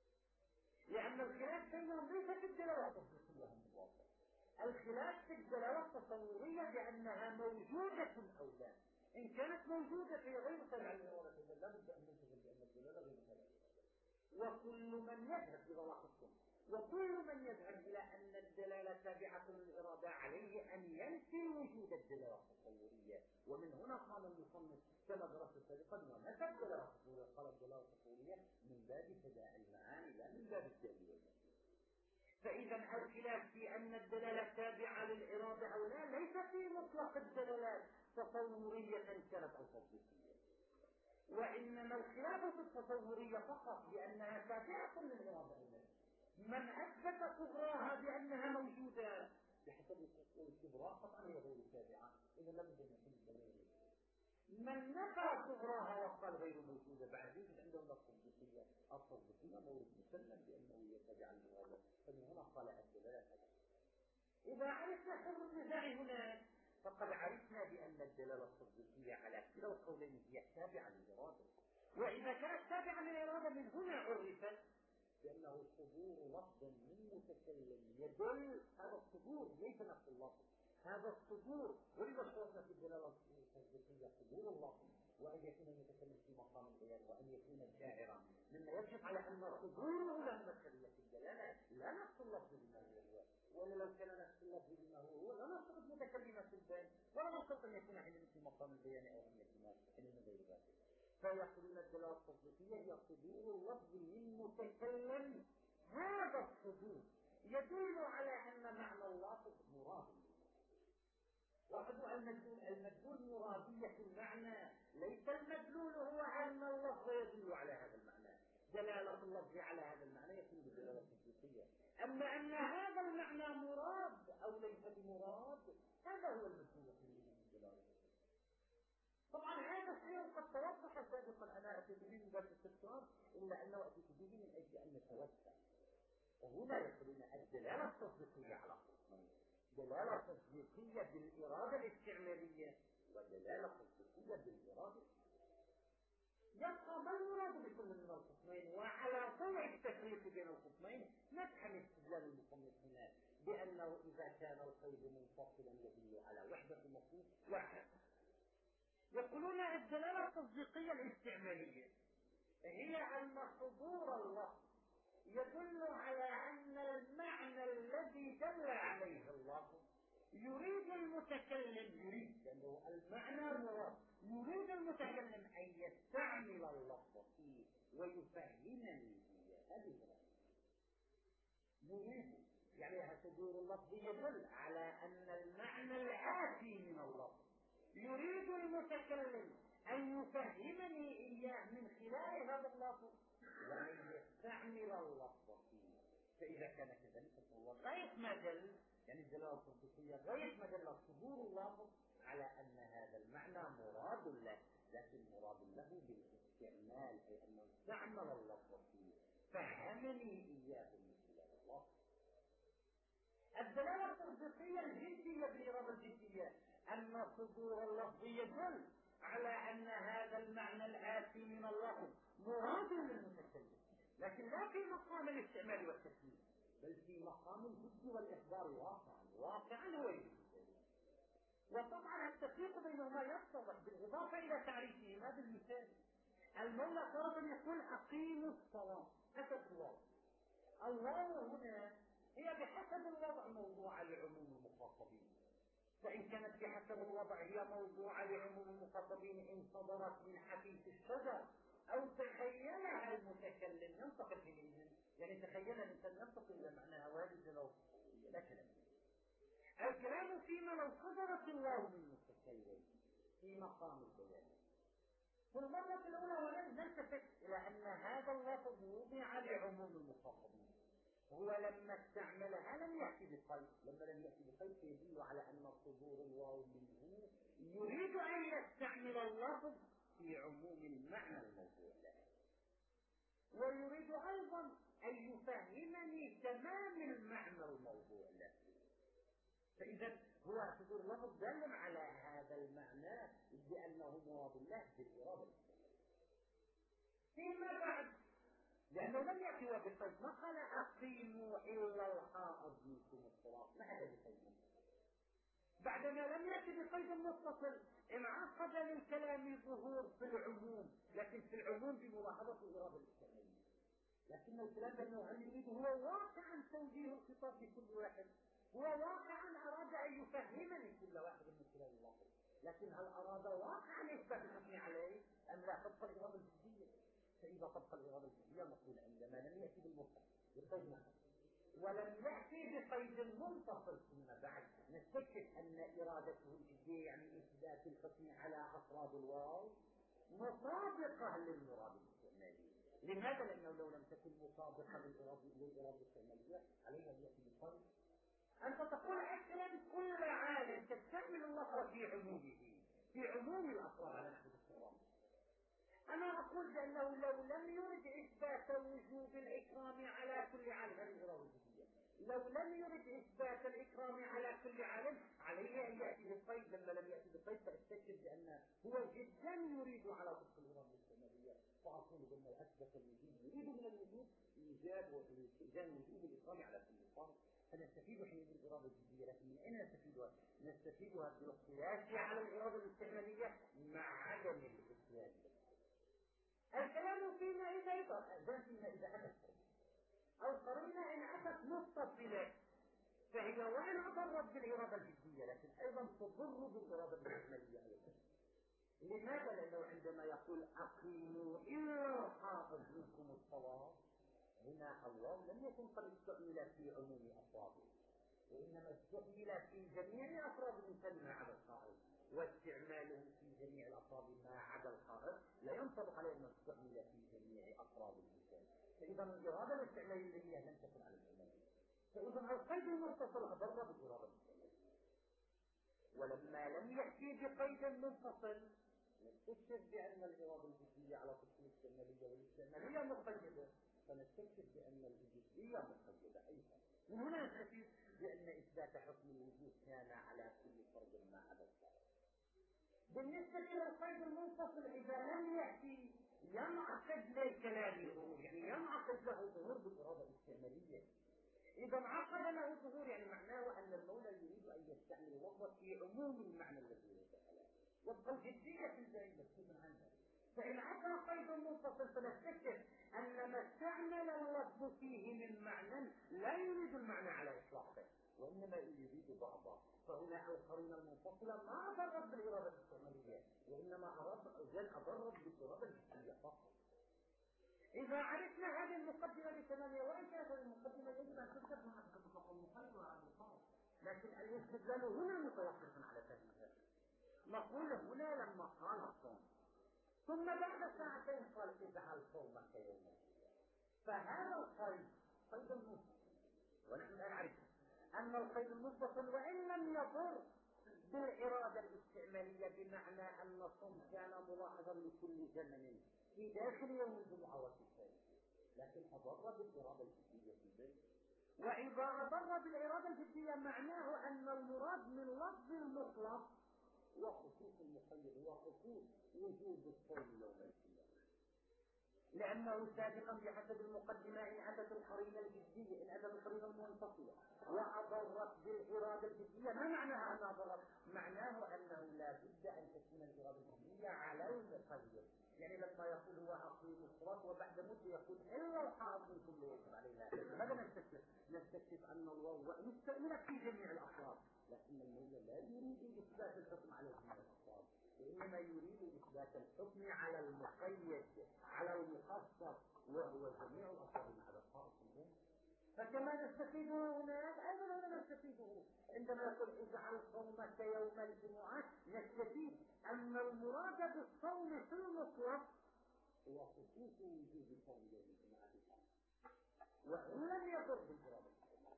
لأن الخلاف بينهم ليس في الدلالة التصديقية المطلقة، الخلاف في الدلالة التصورية بأنها موجودة أو لا. إن كانت موجودة في غير تابعة للإرادة إذا لا بد أن ننتبه بأن الدلالة غير تابعة للإرادة. وكل من يذهب إلى لاحظكم وكل من يذهب إلى أن الدلالة تابعة للإرادة عليه أن ينفي وجود الدلالة التصورية. ومن هنا قال المصنف كما درست سابقا ونفى الدلالة التصورية، قال الدلالة التصورية من باب تداعي المعاني لا من باب التأويل. فإذا الخلاف في أن الدلالة تابعة للإرادة أو لا ليس في مطلق الدلالات تصورية كانت أو تصديقية، وإنما الخلاف في التصورية فقط بأنها تابعة للإرادة أو لا. من أثبت صغراها بأنها موجودة بحسب الكبرى قطعا هي غير تابعة، إذا لم يكن الدلالة. من نفى صغراها وقال غير موجودة بعد ذلك عندهم التصديقية، التصديقية مورد مسلم بأنه يتبع الإرادة، فمن هنا قال الدلالة. إذا عرفنا حر النزاع هنا فقد عرفنا بأن الدلالة التصديقية على كلا القولين هي تابعة للإرادة، وإذا كانت تابعة للإرادة من هنا عرفت بأنه صدور لفظ من متكلم يدل، هذا الصدور ليس نفس اللفظ، هذا الصدور ولذا اشترطنا في الدلالة التصديقية صدور اللفظ، وأن يكون المتكلم في مقام البيان، وأن يكون شاعرا، مما يكشف على أن صدوره له مدخلية في الدلالة لا نفس اللفظ بما هو، ولا لو كان نفس اللفظ بما هو لا نشترط متكلمة في البيان، ولا نشترط أن يكون حينئذ في مقام البيان أو أن يكون حينئذ غير ذلك. فيقولون الدلالة التصديقية هي صدور اللفظ من متكلم، هذا الصدور يدل على أن معنى اللفظ مراد. لاحظوا المدلول المدلول مرادية المعنى، ليس المدلول هو أن اللفظ يدل على هذا المعنى. دلالة اللفظ على هذا المعنى يكون بالدلالة التصديقية، أما أن هذا المعنى مراد أو ليس بمراد هذا هو المدلول في الدلالة. طبعا هذا الشيء قد توضح سابقا، أنا أتيت به من باب الاستفسار إلا أنه أتيت به من أجل أن نتوسع. وهنا يقولون الدلالة التصديقية على قسمين: دلالة تصديقية بالإرادة الاستعمالية يبقى ما المراد بكل من القسمين؟ وعلى ضوء التفريق بين القسمين نفهم استدلال المصنف هنا بأنه إذا كان القيد منفصلا يدل على وحدة المفهوم واحد. يقولون الدلالة التصديقية الاستعمالية هي أن صدور اللفظ يدل على أن المعنى الذي دل عليه اللفظ يريد المتكلم، يريد لأنه المعنى مراد، يريد المتكلم أن يستعمل اللفظ فيه ويفهمني إياه. هذه يريد يعني صدور اللفظ يدل على أن المعنى الآتي من اللفظ يريد المتكلم أن يفهمني إياه من خلال هذا اللفظ وأن يستعمل اللفظ فيه. فإذا كان كذلك فهو غاية ما دل، يعني الدلالة التصديقية غاية ما دل صدور اللفظ على أن هذا المعنى مراد له، لكن مراد له بالاستعمال، أي أنه استعمل اللفظ فيه فهمني إياه من خلال اللفظ. الدلالة التصديقية الجنسية بالإرادة الجنسية أن صدور اللفظ يدل على أن هذا المعنى الآتي من اللفظ مراد للمتكلم، لكن لا في مقام الاستعمال والتسليم، بل في مقام الجد والإخبار واقعا واقعا هو يجب. وطبعا التفريق بينهما يتضح بالإضافة إلى تعريفهما بالمثال. المولى فرضا يقول أقيموا الصلاة حسب الواو. الواو هنا هي بحسب الوضع موضوعة لعموم المخاطبين، فإن كانت بحسب الوضع هي موضوعة لعموم المخاطبين إن صدرت من حديث الشجر أو تخيلها المتكلم ينتقل إليهم، يعني تخيل الإنسان ينتقل إلى معناها وارد لو لا كلام. الكلام فيما لو صدرت الواو من المتكلم في مقام البيان. في المرة الأولى ولن نلتفت إلى أن هذا اللفظ وضع لعموم المخاطبين، هو لما استعملها لم يأتي بقيد، لما لم يأتي بقيد يدل على أن صدور الواو منه يريد أن يستعمل اللفظ في عموم المعنى الموضوع له، ويريد أيضا أن يفهمني تمام المعنى الموضوع له. فإذا هو صدور اللفظ دل على هذا المعنى بأنه مراد الله بالإرادة. فيما بعد لأنه لم يأتي بقيد، ما قال أقيموا إلا الحائض منكم الصلاة، ما هذا بقيد. بعدما لم يأتي بقيد متصل انعقد للكلام ظهور في العموم، لكن في العموم بملاحظة الإرادة الاستعمالية. لكن الكلام بأنه يريد هو واقعا توجيه الخطاب لكل واحد، هو واقعا أراد أن يفهمني كل واحد من خلال اللفظ، لكن هل أراد واقعا إثبات الحكم عليه أم لا؟ تبقى الإرادة الجدية. فإذا تبقى الإرادة الجدية نقول عندما لم يأتي بالمفرد بقيد محل ولم يأتي بقيد منفصل فيما بعد نستكشف أن إرادته الجدية يعني إثبات الحكم على أفراد الواو مطابقة للمراد الاستعمالي. لماذا؟ لأنه لو لم تكن مطابقة للإرادة الاستعمالية عليها أن يأتي بقيد. أنت تقول أكرم كل عالم تستعمل اللفظ في عمومه في عموم الأفراد على نحو الاستعمال. أنا أقول بأنه لو لم يرد إثبات وجوب الإكرام على كل عالم، هذه الإرادة الجدية، لو لم يرد إثبات الإكرام على كل عالم عليه أن يأتي بالقيد. لما لم يأتي بالقيد فأستكشف بأنه هو جدا يريد على وفق الإرادة الاستعمالية، فأقول بأنه أثبت الوجوب، يريد من الوجوب إيجاب واستئذان وجوب الإكرام على كل فرد. فنستفيد حين الإرادة الجدية، لكن من أين نستفيدها؟ نستفيدها بالقياس على الإرادة الاستعمالية مع عدم الإتيان. الكلام فيما إذا إذا فيما إذا أتت أو قرينا إن أتت متصلة فهي وإن أضرت بالإرادة الجدية لكن أيضا تضر بالإرادة الاستعمالية أيضا. لماذا؟ لأنه عندما يقول أقيموا إلا الحائض منكم الصلاة، هنا الواو لم يكن قد استعمل في عموم أفراده، وإنما استعمل في جميع أفراد الإنسان ما عدا الحائض، واستعماله في جميع الأفراد ما عدا الحائض لا ينطبق عليه أنه استعمل في جميع أفراد الإنسان. فإذا الإرادة الاستعمالية لم تكن على العموم، فإذا القيد المتصل أضر بالإرادة الاستعمالية. ولما لم يأتي بقيد منفصل نستكشف بأن الإرادة الجدية على طريق الاستعمالية والاستعمالية مقيدة، فنستكشف بأن الجدية مقيدة أيضا. من هنا نستفيد بأن إثبات حكم الوجود كان على كل فرد ما عدا الفرد. بالنسبة إلى القيد المنفصل إذا لم يأتي ينعقد للكلام ظهور، يعني ينعقد له ظهور بالإرادة الاستعمالية. إذا انعقد له ظهور يعني معناه أن المولى يريد أن يستعمل اللفظ في عموم المعنى الذي يريد عليه، يبقى الجدية في البعيد مكتوبا عنها. فإن عطى قيد منفصل فنستكشف أن ما استعمل اللفظ فيه من معنى لا يريد المعنى على إطلاقه وإنما يريد بعضه، فهنا القرينة المنفصلة ما أضرت بالإرادة الاستعمالية وإنما أضرت بالإرادة الجدية فقط. إذا عرفنا هذه المقدمة بتمامها، وإن كانت المقدمة يجب أن تكتب مع المقدمة المقدمة على المقام، لكن الاستدلال هنا متوقف على فهمها. نقول هنا لما قال الصوم ثم بعد ساعتين قال اجعل صومك يوما، فهذا القيد قيد منفصل، ونحن الآن عرفنا أن القيد المنفصل وإن لم يضر بالإرادة الاستعمالية بمعنى أن الصوم كان ملاحظا لكل زمن في داخل يوم الجمعة وفي الثاني، لكن أضر بالإرادة الجدية في البيت. وإذا أضر بالإرادة الجدية معناه أن المراد من لفظ المطلق وخصوص المقيد هو خصوص وجود الصوم يوم الجمعة، لأنه سابقا بحسب المقدمة إن أتت القرينة الجدية إن أتت القرينة المنفصلة وأضرت بالإرادة الجدية. ما معناها أنها أضرت؟ معناه أنه لا بد أن تكون الإرادة الجدية على المقيد، يعني لما يقول هو أقيم الصلاة وبعد مدة يقول إلا الحائض منكم لا يجب عليها، ماذا نستكشف؟ نستكشف أن الواو مستعملة في جميع الأفراد، لكن المولى لا يريد إثبات الحكم على جميع الأفراد وإنما يريد إثبات الحكم على المقيد على المخصص وهو جميع الأفراد على الخاص منه. فكما نستفيده هناك أيضا هنا نستفيده عندما يقول اجعل صومك يوم الجمعة، نستفيد أن المراد بالصوم في المطلق هو خصوص وجود الصوم يوم الجمعة وإن لم يضر بالإرادة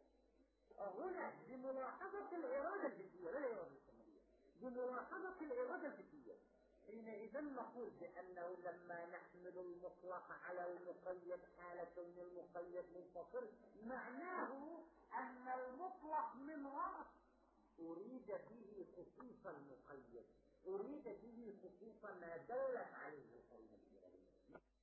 هنا بملاحظة الإرادة الجدية لا الإرادة السماوية، بملاحظة الإرادة الجدية. حينئذ نقول بأنه لما نحمل المطلق على المقيد حالة من المقيد منفصل معناه أن المطلق من وقت أريد به خصوص المقيد، أريد به خصوص ما دلت عليه القرينة الإرادية.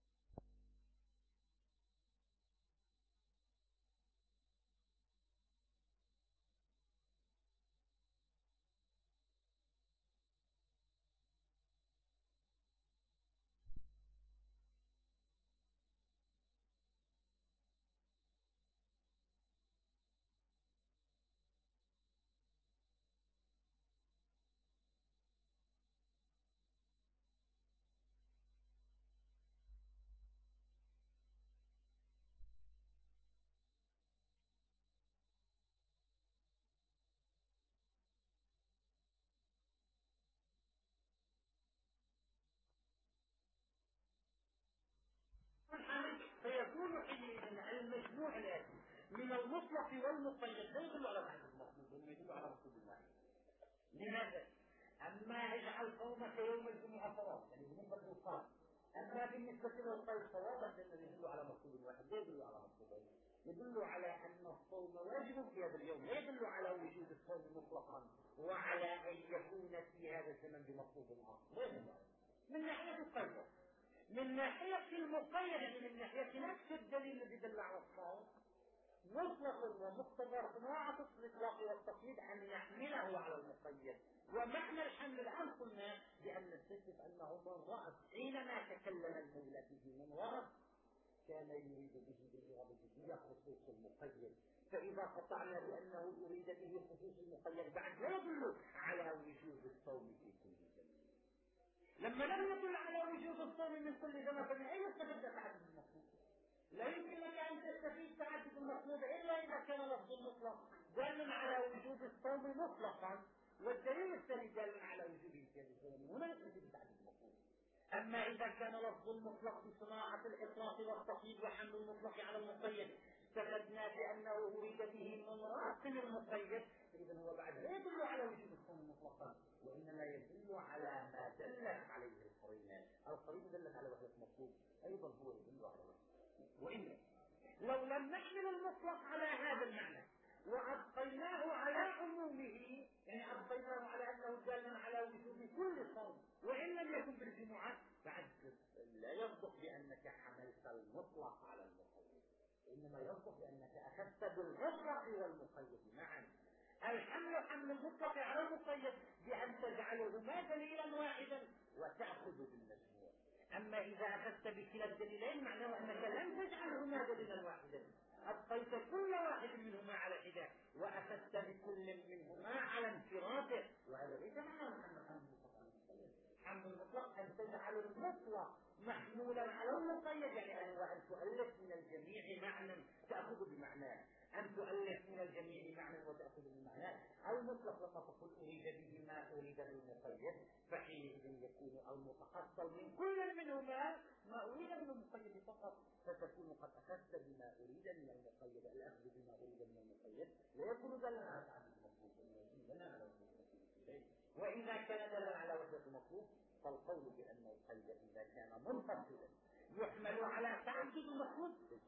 فيكون حينئذ المجموع الآتي من المطلق والمقيد لا يدل على معنى المطلوب بل يدل على مطلوب الواحد. لماذا؟ أما اجعل صومك يوم الجمعة صواب يعني بالنسبة للصوم، أما بالنسبة للقيد صوابا لأنه يدل على مطلوب واحد لا يدل على مطلوبين، يدل على أن الصوم واجب في هذا اليوم، لا يدل على وجود الصوم مطلقا وعلى أن يكون في هذا الزمن بمطلوب آخر، لا يدل من ناحية القيد. من ناحية المقيد من ناحية نفس الدليل الذي دل على الصوم مطلق ومقتضى صناعة الإطلاق والتقييد أن يحمله على المقيد. ومعنى الحمل الآن قلنا بأن نستشف أنه من ورد حينما تكلم المولى به من ورد كان يريد به بالإرادة الجدية خصوص المقيد، فإذا قطعنا بأنه أريد به خصوص المقيد بعد لا يدل على وجود الصوم في كل زمن. لما لم يدل على وجود الصوم من كل زمن فمن أين استفدت تعدد المطلوب؟ لا يمكن لك أن تستفيد تعدد المطلوب إلا إذا كان لفظ المطلق دالا على وجود الصوم مطلقا، والدليل الثاني دال على وجود الزمن، هنا يستفيد تعدد المطلوب. أما إذا كان لفظ المطلق بصناعة الإطلاق والتقييد وحمل المطلق على المقيد استفدنا بأنه أريد به من رأس المقيد، إذن هو بعد لا يدل على وجود الصوم مطلقا وإنما يدل على ما دلت عليه القرينة. القرينة دلت على وحدة مطلوب أيضا هو يدل على وحدة. وإن لو لم نحمل المطلق على هذا المعنى وأبقيناه على عمومه يعني أبقيناه على أنه دالا على وجود كل صوم وإن لم يكن بالجمعة بعد لا يصدق إنما يصدق بأنك أخذت بالمطلق والمقيد معا. الحمل حمل المطلق على المقيد بأن تجعلهما دليلا واحدا وتأخذ بالمجموع. أما إذا أخذت بكلا الدليلين معناه أنك لم تجعلهما دليلا واحدا، أبقيت كل واحد منهما على حدة وأخذت بكل منهما على انفراده، وهذا ليس معناه أن حمل المطلق. حمل المطلق أن تجعل المطلق محمولا على المقيد، يعني أن تؤلف من الجميع معنى تأخذ بمعناه، أن تؤلف من الجميع معنى وتأخذ بمعناه. المطلق لما تقول أريد به ما أريد بالمقيد فحينئذ يكون المتحصل من كل منهما ما أريد من المقيد فقط، فتكون قد أخذت بما أريد من المقيد. الأخذ بما أريد من المقيد لا يكون دلا على تعدد المطلوب، وإذا كان دلا على وحدة المطلوب فالقول بأن القيد إذا كان منفصلا يحمل على تعدد المطلوب.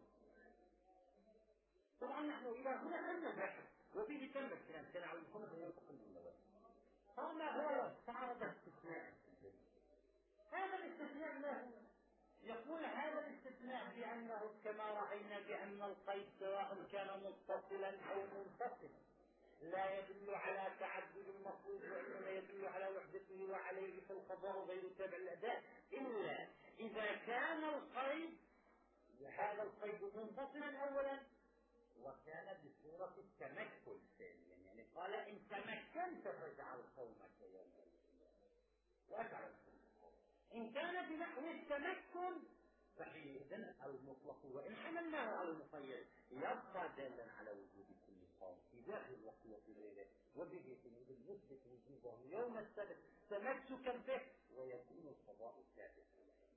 طبعا نحن إلى هنا لم نبحث وفيه تم الكلام كان على الخمس ينتقل للنواه. فما هو تعرض استثناء؟ هذا الاستثناء ما هو؟ يقول هذا الاستثناء بأنه كما رأينا بأن القيد سواء كان متصلا أو منفصلا لا يدل على تعدد المطلوب وإنما يدل على وحدته وعليه فالقضاء غير تابع للأداء، إلا إذا كان القيد هذا القيد منفصلا أولا وكان بصورة التمكن ثانيا، يعني قال إن تمكنت فاجعل قومك يوما وأجعل. إن كان بنحو التمكن فحينئذ المطلق وإن حملناه على المقيد يبقى دالا على وجود كل قوم في داخل الوقت وفي غيره، وبه حينئذ يثبت وجوده يوم السبت تمسكا به ويكون القضاء الثابت.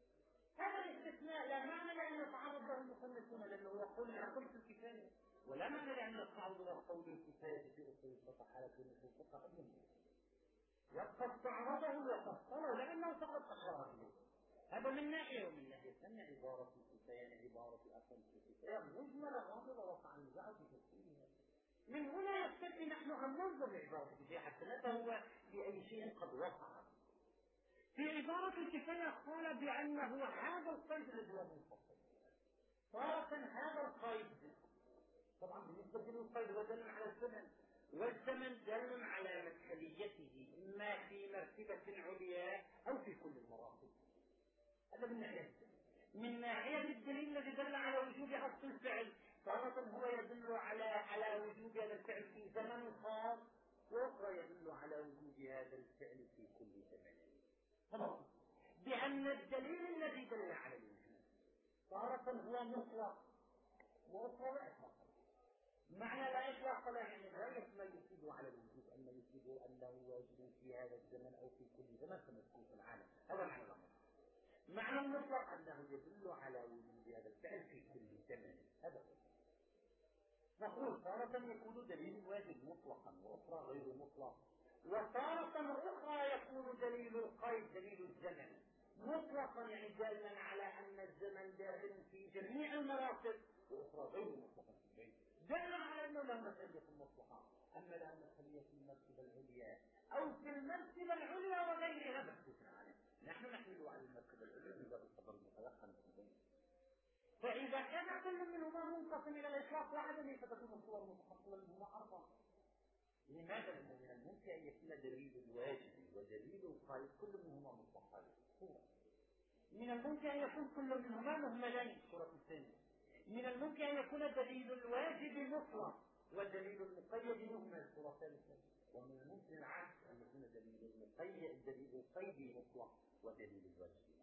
هذا الاستثناء لا معنى لأن يتعرض له المصنفون لأنه يقول العقل في الكفاية، ولا معنى لأن يتعرض له قول الكفاية في أصول الفقه حالة مثل الفقه أبدا يبقى استعرضه وفصله لأنه فقط أشار إليه. هذا من ناحية ومن ناحية ثانية عبارة الكفاية عبارة أصل الكفاية مجملة غامضة وقع النزاع في تفسيرها. من هنا يستدعي نحن أن ننظر لعبارة الكفاية حتى نتهوى في أي شيء قد وقع. في عبارة الكفاية قال بأنه هذا القيد الذي هو منفصل. طرفا هذا القيد طبعا بالنسبة للقيد هو دل على الزمن، والزمن دل على مدخليته إما في مرتبة عليا أو في كل المراتب. هذا من ناحية من ناحية الدليل الذي دل على وجوب أصل الفعل، طرفا هو يدل على على وجوب هذا الفعل في زمن خاص، وأخرى يدل على وجوب هذا الفعل في كل زمن. طبعا بأن الدليل الذي دل على الوجوب طرفا هو مطلق وأخرى لا إطلاق. معنى لا إطلاق لا يعني لا يحمل يفيد على الوجوب أن يفيد أنه واجب في هذا الزمن أو في كل زمن كما في العالم. هذا معنى المطلق. معنى المطلق أنه يدل على وجود هذا الفعل في كل زمن. هذا نقول تارة يكون دليل واجب مطلقا وأخرى غير مطلق، وتارة أخرى يكون دليل القيد دليل الزمن مطلقا يعني دالا على أن الزمن داخل في جميع المراتب، وأخرى غير مطلقا في البيت دل على أنه له مسألة مطلقة، أما له مسألة في المرتبة العليا أو في المرتبة العليا وغيرها مختلف عليه. نحن نحمل على المرتبة العليا من باب القدر المتيقن في البيت. فإذا كان كل منهما منقسم إلى الإطلاق وعدمه فتكون الصور متحصلة منهما أربعة. لماذا؟ لأن من الممكن أن يكون دليل الواجب ودليل القيد كل منهما مطلقان. من الممكن أن يكون كل منهما مهملين الصورة الثانية. من الممكن أن يكون دليل الواجب مطلق ودليل المقيد مهمل الصورة الثالثة. ومن الممكن العكس أن يكون دليل المقيد دليل القيد مطلق ودليل الواجب.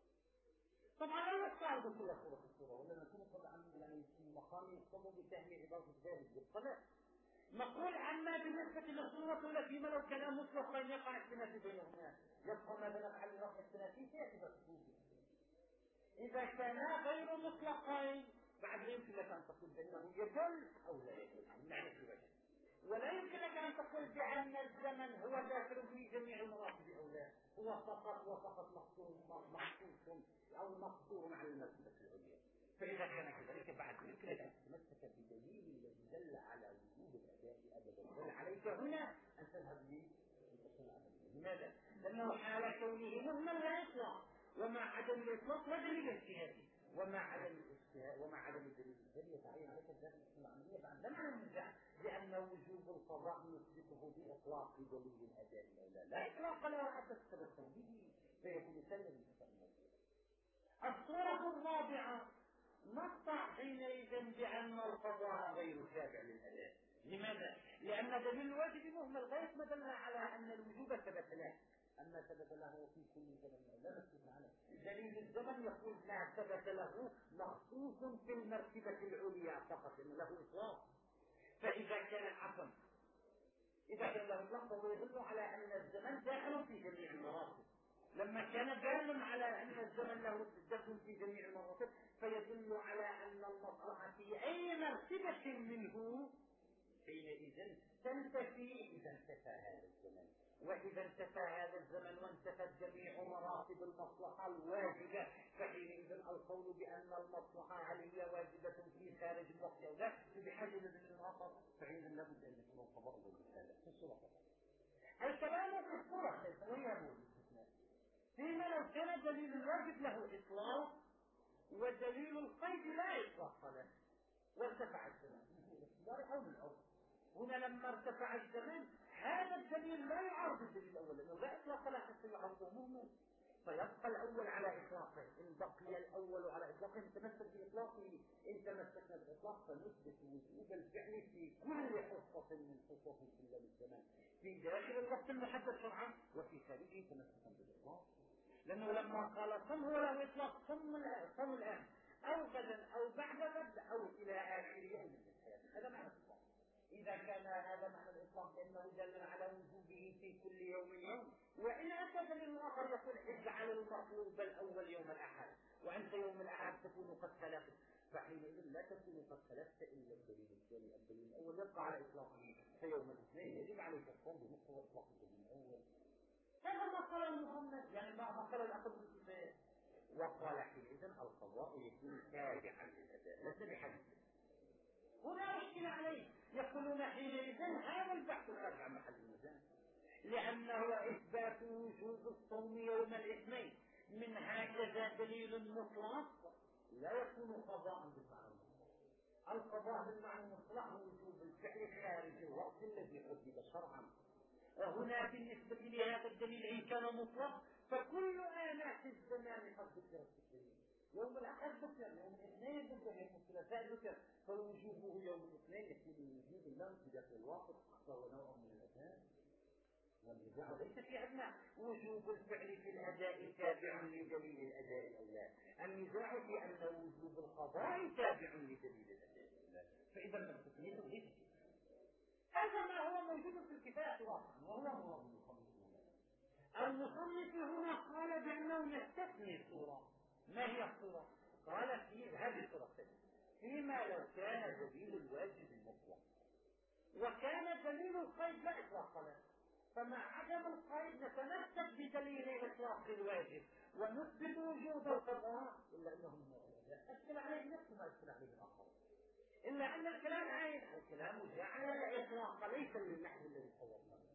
طبعا لا نستعرض كل صورة الصورة ولا نكون قد عن يعني في مقام يقوم بفهم عبارة ذلك بالطلاق. نقول عما بالنسبة للصورة الأولى فيما لو كان مطلقا يقع التنافي بينهما يبقى ماذا نفعل لرفع التنافي سيأتي بسبوبه. إذا كانا غير مطلقين بعد يمكن لك أن تقول بأنه يدل أو لا يدل معنى في وجه، ولا يمكن لك أن تقول بأن الزمن هو داخل في جميع المراتب أو لا، هو فقط وفقط مقصور مخصوص أو مقصور على المرتبة العليا. فإذا كان كذلك بعد يمكن لك أن تتمسك بدليل الذي دل على وجوب الأداء أبدا، دل عليك هنا أن تذهب لي لماذا؟ لأنه حال كونه مهمل لا يطلق، ومع عدم الإطلاق لا دليل اجتهادي، ومع عدم الاجتهاد ومع عدم الدليل الذي يتعين عليك الذات العمليه بعد لا معنى النزاع لان وجوب القضاء يثبته باطلاق دليل الاداء الاولى لا اطلاق له حتى تتبسم به فيكون سلم. الصورة الرابعة نقطع حينئذ بأن القضاء غير تابع للأداء. لماذا؟ لأن دليل الواجب مهمل غير ما دل على أن الوجوب ثبت له، أما ثبت له في كل زمن لا نثبت عنه. دليل الزمن يقول ما ثبت له مخصوص في المرتبة العليا فقط إن له إطلاق. فإذا كان عفوا إذا كان له إطلاق فهو يدل على أن الزمن داخل في جميع المراتب. لما كان دالا على أن الزمن له دخل في جميع المراتب فيدل على أن المصلحة في أي مرتبة منه حينئذ تنتفي إذا انتفى هذا الزمن. وإذا انتفى هذا الزمن وانتفت جميع مراتب المصلحة الواجبة فحينئذ القول بأن المصلحة هل هي واجبة في خارج الوقت أو لا بحاجة لدليل آخر فحينئذ لابد أن يكون القضاء بالمثال في الصورة. الكلام في الصورة كيف ويهمه الاستثناء فيما لو كان دليل الواجب له إطلاق ودليل القيد لا إطلاق له وارتفع الزمن الاختيار أو من العرض. هنا لما ارتفع الزمن هذا الدليل لا يعارض الدليل الأول لأنه لا إطلاق لا حتى يعرضه مهمل فيبقى الأول على إطلاقه. إن بقي الأول على إطلاقه نتمسك بإطلاقه. إن تمسكنا بإطلاق فنثبت وجوب الفعل في كل حصة من حصص كل الزمان في داخل الوقت المحدد شرعا وفي خارجه تمسكا بالإطلاق. لأنه لما قال صم هو له إطلاق صم الآن صم الآن أو غدا أو بعد غد أو إلى آخر يوم من الحياة. هذا معنى الإطلاق. إذا كان هذا معنى الإطلاق لأنه دل على وجوبه في كل يوم يوم. وإن أتى دليل آخر يقول اجعل المطلوب الأول يوم الأحد وأنت يوم الأحد تكون قد خلقت فحينئذ لا تكون قد خلقت إلا الدليل الثاني. الدليل الأول يبقى على إطلاقه في يوم الاثنين يجب عليك الصوم بمقتضى إطلاق الدليل الأول. هذا ما قال محمد يعني ما قال الأخذ بالكفاية. وقال حينئذ القضاء يكون تابعا للأداء ليس بحديث. هنا مشكلة عليه يقولون حينئذ هذا البحث خارج عن محل الميزان لأنه إثبات وجوب الصوم يوم الاثنين من هكذا دليل مطلق لا يكون قضاء بالمعنى المطلق. القضاء بالمعنى المطلق وجوب الفعل خارج الوقت الذي حدد شرعا. وهنا بالنسبة لهذا الدليل إن كان مطلق فكل آلاف الزمان قد ذكرت في الدليل. يوم الأحد ذكر يوم الاثنين ذكر يوم الثلاثاء ذكر فوجوبه يوم الاثنين يكون وجوب اللام في داخل الوقت فهو نوع من الأذهان والنزاع ليس في عندنا وجوب الفعل في الأداء تابع لدليل الأداء الأولى. النزاع في أن وجوب القضاء تابع لدليل الأداء الأولى. فإذا التسمية غير هذا ما هو موجود في الكفاية واضحا وهو مراد المصنف. المصنف هنا قال بأنه يستثني صورة. ما هي الصورة؟ قال في هذه الصورة الثانية فيما لو كان دليل الواجب المطلق وكان دليل القيد لا إطلاق له فمع عدم القيد نتمسك بدليل إطلاق الواجب ونثبت وجوب القضاء إلا أنه أشكل عليه نفس ما أشكل عليه الآخر إلا أن الكلام عين الكلام جعل الإطلاق ليس للنحو الذي صورناه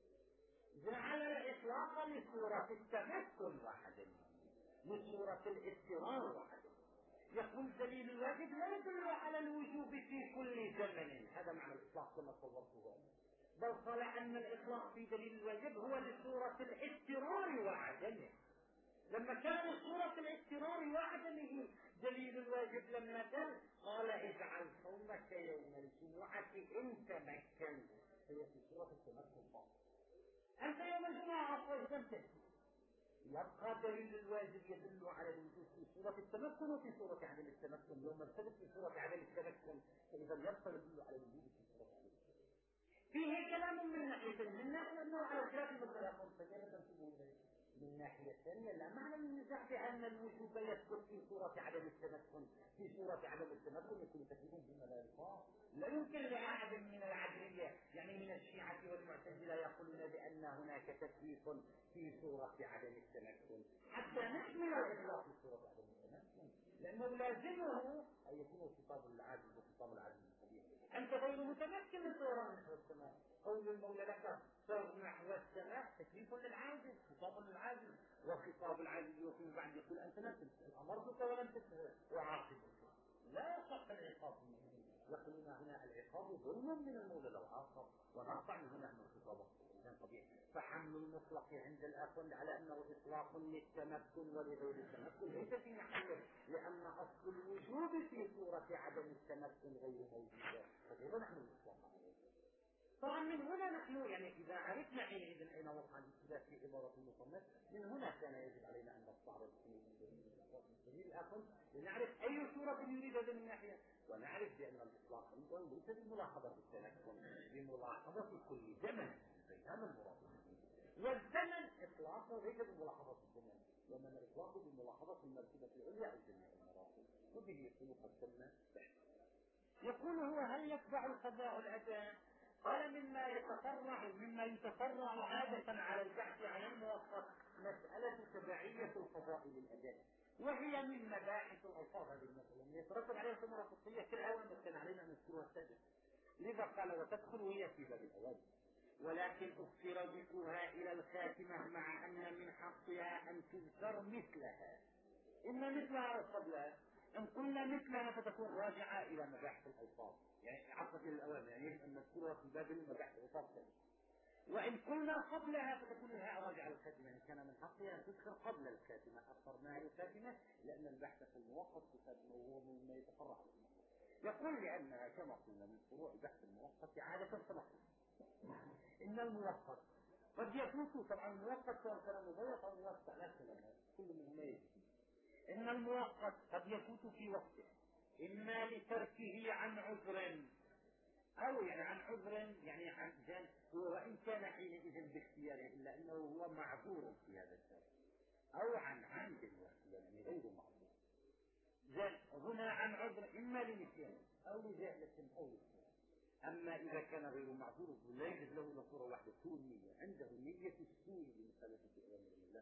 جعل الإطلاق لصورة التمثل وحده لصورة الاضطرار وحده. يقول دليل الواجب لا يدل على الوجوب في كل زمن. هذا معنى الإطلاق كما صورته بل قال أن الإطلاق في دليل الواجب هو لصورة الاضطرار وعدمه. لما كان صورة الاضطرار وعدمه دليل الواجب لما كان قال اجعل صومك يوم الجمعة إن تمكن هي في صورة التمكن فقط. أنت يوم الجمعة أصلا يبقى دليل الواجب يدل على الوجود في صورة التمكن وفي صورة عدم التمكن. يوم الثبت في صورة عدم التمكن فإذا يبقى يدل على الوجود في صورة عدم التمكن. فيه كلام من ناحية من ناحية أنه على خلاف المتلاقون فكيف تنسبه إليه؟ من ناحية ثانية لا معنى النزاع بأن الوجوب يثبت في صورة عدم التمكن. في صورة عدم التمكن يكون تكليف بما لا يقع. لا يمكن لأحد من العدلية يعني من الشيعة والمعتزلة يقولون بأن هناك تكليف في صورة عدم التمكن حتى نحمل الإطلاق في صورة عدم التمكن لأنه لازمه أن يكون خطاب العاجز وخطاب العاجز الكبير. أنت غير متمكن من صورة نحو السماء. قول المولى لك صور نحو السماء تكليف للعاجز خطاب للعاجز وخطاب العاجز يكون بعد تقول أنت لا تنتهي، أمرتك ولم تنتهي وعاقبك لا يصح العقاب. يقولون هنا العقاب ظلم من المولى لو عاقب، ونقطع من هنا أن الخطابة إذا طبيعي. فحمل المطلق عند الأخذ على أنه إطلاق للتمكن ولغير التمكن ليس في محله، لأن أصل الوجود في صورة عدم التمكن غير موجودة، فكيف نحن الإطلاق عليه؟ طبعا من هنا نحن يعني إذا عرفنا حينئذ أين وقع الاختلاف في عبارة المصنف، من هنا كان يجب علينا أن نستعرض الدليل الآخر لنعرف أي صورة يريد هذا من ناحية، ونعرف بأن الإطلاق أيضا ليس بملاحظة التمكن، بملاحظة كل زمن، هذا المراد. والزمن إطلاقه ليس بملاحظة الزمن، ومن الإطلاق بملاحظة المرتبة العليا أو جميع المراتب، وبه يكون قدمنا بعد. يقول هو هل يتبع القضاء الأداء؟ قال مما يتفرع مما يتفرع عادة على البحث عن الموقف مسألة تبعية القضاء للأداء، وهي من مباحث الألفاظ هذه المسألة يترتب عليها ثمرة فقهية كالأول كان علينا أن نذكرها السابق. لذا قال وتدخل هي في باب الأوامر، ولكن أخر ذكرها إلى الخاتمة مع أن من حقها أن تذكر مثلها، إما مثلها أو قبلها. إن قلنا مثلها فتكون راجعة إلى مباحث الألفاظ، يعني عقد الأوامر، يعني يجب أن نذكرها في باب مباحث الألفاظ. وإن قلنا قبلها فتكون لها راجعة الخاتمة، إن كان من حقها أن تذكر قبل الخاتمة أخرناها الخاتمة لأن البحث في الموقف وهو مما يتفرع منه. يقول لأنها كما قلنا من فروع بحث المؤقت عادة صلاحية. إن المؤقت قد يفوت، طبعا المؤقت سواء كان مضيق أو موسع لا كلام كل منهما يجب. إن المؤقت قد يفوت في وقته إما لتركه عن عذر أو يعني عن عذر يعني عن جانب، وإن كان حينئذ باختياره إلا أنه هو معذور في هذا الشيء، أو عن عمد يعني غير معذور. هنا عن عذر إما لنسيان أو لجهلة أو لسيان. أما إذا كان غير معذور لا يجب له إلا صورة واحدة، سوء النية، عنده نية السوء بمخالفة أوامر الله.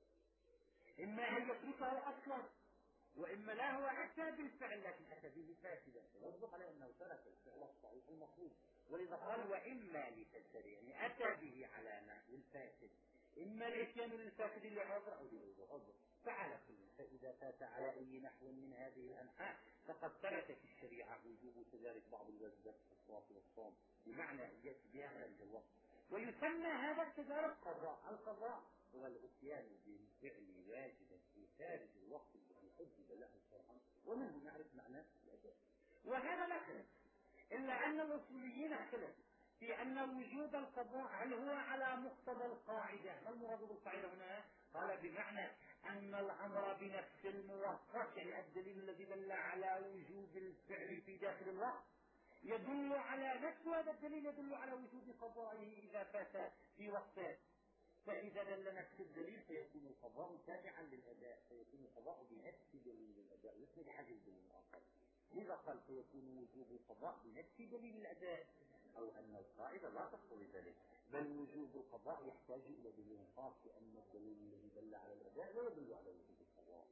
إما أن يتركه أصلا، وإما لا هو أتى بالفعل لكن أتى به فاسدا، يصدق عليه أنه ترك الفعل الصحيح المطلوب. ولذا قال وإما لفسد، يعني أتى به على الفاسد، إما الإتيان للفاسد لعذر أو لغير عذر. فعلى كل، فإذا فات على أي نحو من هذه الأنحاء فقد تركت الشريعة وجوب تدارك بعض الواجبات الصلاة والصوم بمعنى أن يأتي بها خارج الوقت، ويسمى هذا التدارك قضاء. القضاء هو الاتيان بالفعل واجبا في خارج الوقت الذي حدد له شرعا، ومنه نعرف معنى الأداء. وهذا لا خلاف، إلا أن الأصوليين اختلفوا في أن وجود القضاء هل هو على مقتضى القاعدة. ما المراد بالقاعدة هنا؟ قال بمعنى أن الأمر بنفس الموقف، يعني الدليل الذي دل على وجوب الفعل في داخل الوقت يدل على نفس هذا الدليل يدل على وجوب قضائه إذا فات في وقته. فإذا دل نفس الدليل فيكون القضاء تابعا للأداء، فيكون القضاء بنفس دليل الأداء ليس بحاجة الدليل الآخر. إذا قال فيكون وجوب القضاء بنفس دليل الأداء، أو أن القاعدة لا تقتضي ذلك، بل وجوب القضاء يحتاج إلى دليل خاص، لأن الدليل الذي دل على الأداء لا يدل على وجوب القضاء.